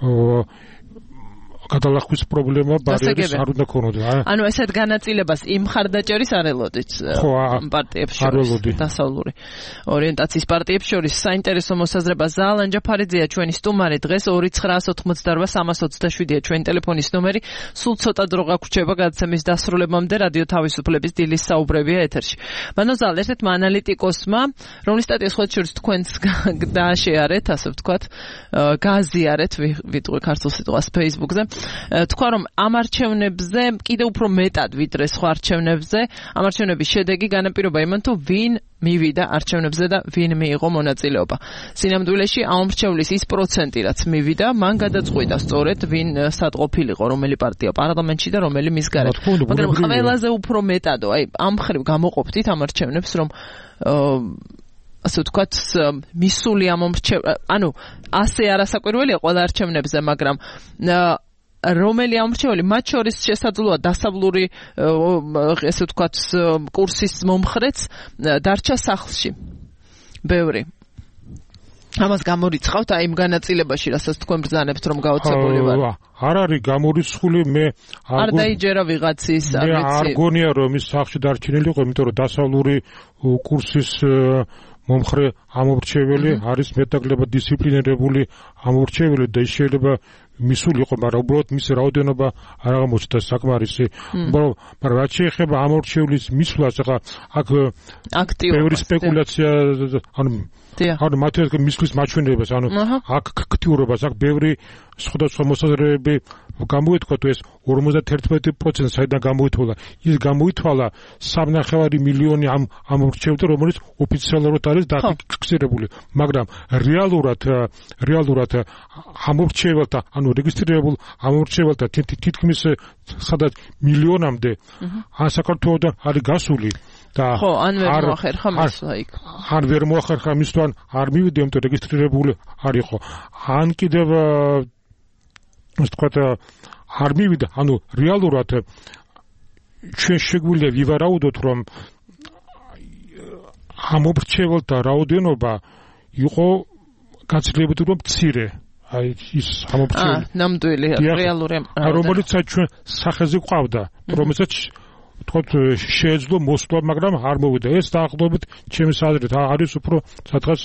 გადალახვის პრობლემა ბარიერის არ უნდა ქონოდა ანუ ესეთ განაწილებას იმ მხარდაჭერის არ ელოდით პარტიებს შორის დასავლური ორიენტაციის პარტიებს შორის საინტერესო მოსაზრება ზალან ჯაფარიძეა ჩვენი სტუმარი დღეს 2988327-ია ჩვენი ტელეფონის ნომერი სულ ცოტა დრო გაგვრჩება გადაცემის დასრულებამდე რადიო თავისუფლების დილის საუბრებია ეთერში მანო ზალ ერთ-ერთმა ანალიტიკოსმა რომლის სტატია სხვა შორის თქვენს დააშეარეთ ასე ვთქვათ გააზიარეთ ვიტყვი ქართულ სიტყვას Facebook-ზე თქვა რომ ამ არჩევნებზე კიდევ უფრო მეტად ვიდრე სხვა არჩევნებზე ამ არჩევნების შედეგი განაპირობა იმან თუ ვინ მივიდა არჩევნებზე და ვინ მიიღო მონაწილეობა. სინამდვილეში ამ მრჩევლის ის პროცენტი რაც მივიდა, მან გადაწყვიტა სწორედ ვინ სათყოფილიყო, რომელი პარტია პარლამენტში და რომელი მის გარეთ. მაგრამ ყველაზე უფრო მეტადო, აი ამ ხრივ გამოყოფდით ამ არჩევნებს, რომ ასე ვთქვათ, მისული ამ ანუ ასე არასაკვირველია ყველა არჩევნებზე, მაგრამ რომელი ამრჩეველი მათ შორის შესაძლოა დასავლური ესე ვთქვათ კურსის მომხრეც დარჩა სახლში. ბევრი. ამას გამორიცხავთ აი იმ განაწილებაში, რასაც თქვენ ბრძანებთ რომ გაოცებული ვარ. არ არის გამორიცხული, მე არ დაიჯერა ვიღაცის, არ ვიცი. მე არ გონია რომ ის სახლში დარჩენილიყო, იმიტომ რომ დასავლური კურსის მომხრე ამორჩეველი არის მეტნაკლებად დისციპლინირებული ამორჩეველი და შეიძლება მისულიყო, მაგრამ უბრალოდ მის რაოდენობა არ აღმოჩნდა საკმარისი. მაგრამ რაც შეეხება ამორჩევლის მისვლას, ახლა აქ ბევრი სპეკულაცია, ანუ მათი მისვლის მაჩვენებლებას, ანუ აქ აქტიურობას, აქ ბევრი სხვადასხვა მოსაზრებები გამოითქვა, თუ ეს 51% საიდან გამოითვალა. ის გამოითვალა 3.5 მილიონი ამ ამორჩევლთან, რომელიც ოფიციალურად არის დაფიქსირებული, მაგრამ რეალურად ამორჩეველთა, ანუ რეგისტრირებულ ამორჩეველთა თითქმის სადაც მილიონამდე საქართველოსთან არის გასული. ხო, ან ვერ მოახერხა მისვლა იქ. ან ვერ მოახერხა მისვლა, არ მივიდა, იმიტომ რეგისტრირებული არ იყო. ან კიდევ ვთქვათ, არ მივიდა, ანუ რეალურად ჩვენ შეგვიძლია ვივარაუდოთ, რომ ამორჩეველთა რაოდენობა იყო გაცილებით უფრო მცირე. აი ის ამორჩეველი. ნამდვილი რეალური რომელიც ჩვენ სახეზე ყავდა, რომელსაც თქვათ შეეძლო მოსვლა, მაგრამ არ მოვიდა. ეს დაახლოებით ჩემს აზრით არის უფრო სადღაც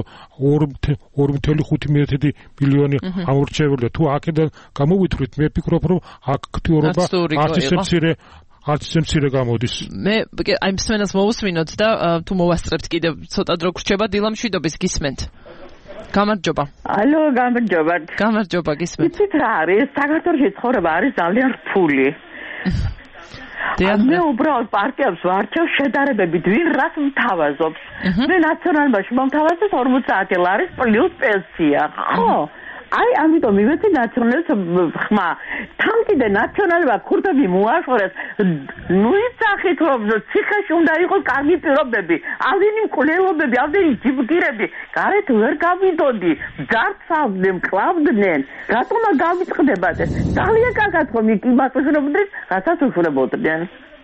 2.5 მილიონი ამორჩეველი. თუ აქედან გამოვითვლით, მე ვფიქრობ, რომ აქტიურობა არც ისე მცირე გამოდის. მე აი მსმენელს მოусმინოთ და თუ მოვასწრებთ კიდევ ცოტა დრო გრჩება, დილა მშვიდობის გისმენთ. გამარჯობა. ალო, გამარჯობა. გამარჯობა, გისმენთ. იცით რა არის? საქართველოში ცხოვრება არის ძალიან რთული. მე უბრალოდ პარტიებს ვარჩევ შედარებებით, ვინ რას მთავაზობს. მე ნაციონალობაში მომთავაზებს 50 ლარის პლუს პენსია. ხო? აი ამიტომ მივეცი ნაციონალს ხმა. თან კიდე ნაციონალმა ქურთები მოაშორეს. ნუ იცახით რომ ციხეში უნდა იყოს კარგი პირობები, ავდენი მკვლელობები, ავდენი ჯიბგირები, გარეთ ვერ გავიდოდი, ძარცავდნენ, მკლავდნენ. რატომა გავიწყდებათ ეს? ძალიან კარგად ხომ იმას უშვებოდნენ, რასაც უშვებოდნენ.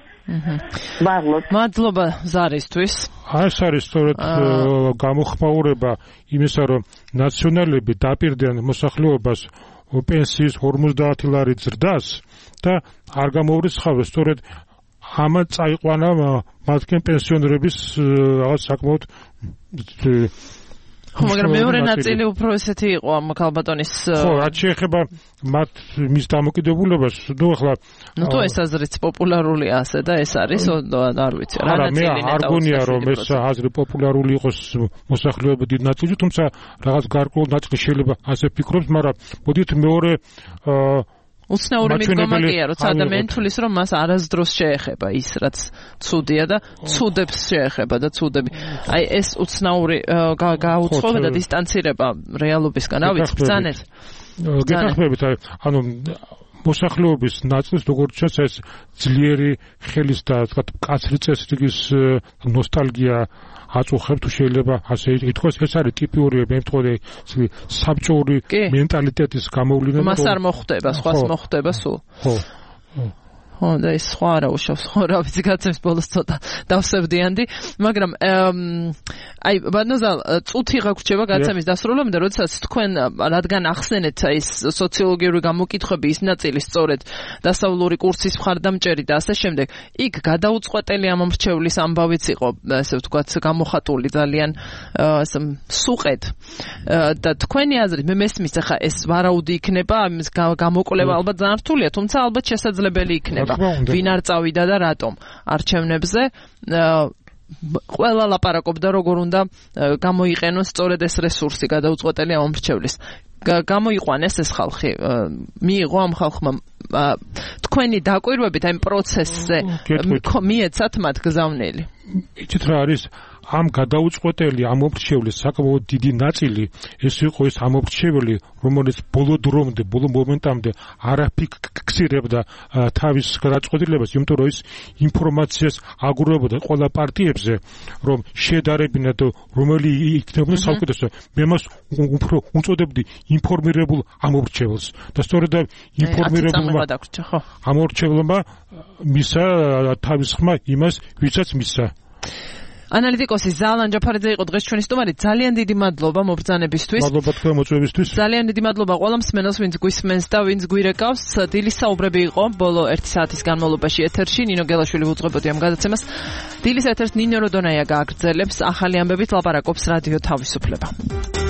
მადლობა ზარისთვის. ეს არის სწორედ გამოხმაურება იმისა, რომ ნაციონალები დაპირდნენ მოსახლეობას პენსიის 50 ლარი ზრდას და არ გამოურიცხავეს, სწორედ ამან წაიყვანა მათგან პენსიონერების რაღაც საკმაოდ ხო, მაგრამ მეორე ნაწილი უფრო ესეთი იყო ამ ქალბატონის ხო, რაც შეეხება მის დამოკიდებულებას, ნუ ახლა თუ ეს აზრიც პოპულარულია ასე და ეს არის, არ ვიცი, რა ნაწილი ნეტავ. მე არ გონია რომ ეს აზრი პოპულარული იყოს მოსახლეობის დიდ ნაწილში, თუმცა რაღაც გარკვეულ ნაწილი შეიძლება ასე ფიქრობს, მაგრამ მოდით მეორე უცნაური მიდგომა კი არა, როცა ადამიანი თulis რომ მას არასდროს შეეხება ის, რაც ცუდია და ცუდებს შეეხება და ცუდები. აი ეს უცნაური გაუწყობა და დისტანცირება რეალობისგან, რა ვიცი, ბრძანეთ. გეთანხმებით, ანუ მოსახლეობის ნაწილს როგორც ჩანს ეს ძლიერი ხელის და თქვათ მკაცრი წესრიგის ნოსტალგია აწუხებ, თუ შეიძლება ასე ითქვას. ეს არის ტიპიური მე მეთქოდი საბჭოური მენტალიტეტის გამოვლენა. მას არ მოხვდება, სხვას მოხვდება სულ. ხო. ხო, და ეს სხვა არა უშავს, ხო, რა ვიცი, გაცემს ბოლოს ცოტა დავსევდიანდი, მაგრამ აი, ბატონზალ, წუთი გაგრჩება გაცემის დასრულებამდე, როდესაც თქვენ რადგან ახსენეთ ის სოციოლოგიური გამოკითხვები, ის ნაწილი სწორედ დასავლური კურსის მხარდამჭერი და ასე შემდეგ, იქ გადაუწყვეტელი ამ მრჩევლის ამბავიც იყო, ასე ვთქვათ, გამოხატული ძალიან სუყედ და თქვენი აზრით, მე მესმის ახლა ეს ვარაუდი იქნება, ამის გამოკვლევა ალბათ ძალიან რთულია, თუმცა ალბათ შესაძლებელი იქნება. ვინ არ წავიდა და რატომ არჩევნებზე ყველა ლაპარაკობდა როგორ უნდა გამოიყენოს სწორედ ეს რესურსი გადაუწყვეტელი ამ მრჩევლის. გამოიყვანეს ეს ხალხი, მიიღო ამ ხალხმა თქვენი დაკვირვებით აი პროცესზე მიეცათ მათ გზავნილი. იცით რა არის ამ გადაუწყვეტელი ამომრჩევლის საკმაოდ დიდი ნაწილი ეს იყო ეს ამომრჩეველი რომელიც ბოლო დრომდე ბოლო მომენტამდე არაფიქსირებდა თავის გადაწყვეტილებას იმიტომ რომ ის ინფორმაციას აგურებოდა ყველა პარტიებზე რომ შეედარებინათ რომელი იქნებოდა საუკეთესო მე მას უფრო უწოდებდი ინფორმირებულ ამომრჩეველს და სწორედ ინფორმირებულმა ამომრჩეველმა მისა თავის ხმა იმას ვისაც მისცა ანალიტიკოსი ზალან ჯაფარიძე იყო დღეს ჩვენი სტუმარი. ძალიან დიდი მადლობა მობრძანებისთვის. მადლობა თქვენ მოწვევისთვის. ძალიან დიდი მადლობა ყველა მსმენელს, ვინც გვისმენს და ვინც გვირეკავს. დილის საუბრები იყო ბოლო 1 საათის განმავლობაში ეთერში. ნინო გელაშვილი უძღვებოდი ამ გადაცემას. დილის ეთერს ნინო როდონაია გააგრძელებს ახალი ამბებით ლაპარაკობს რადიო თავისუფლება.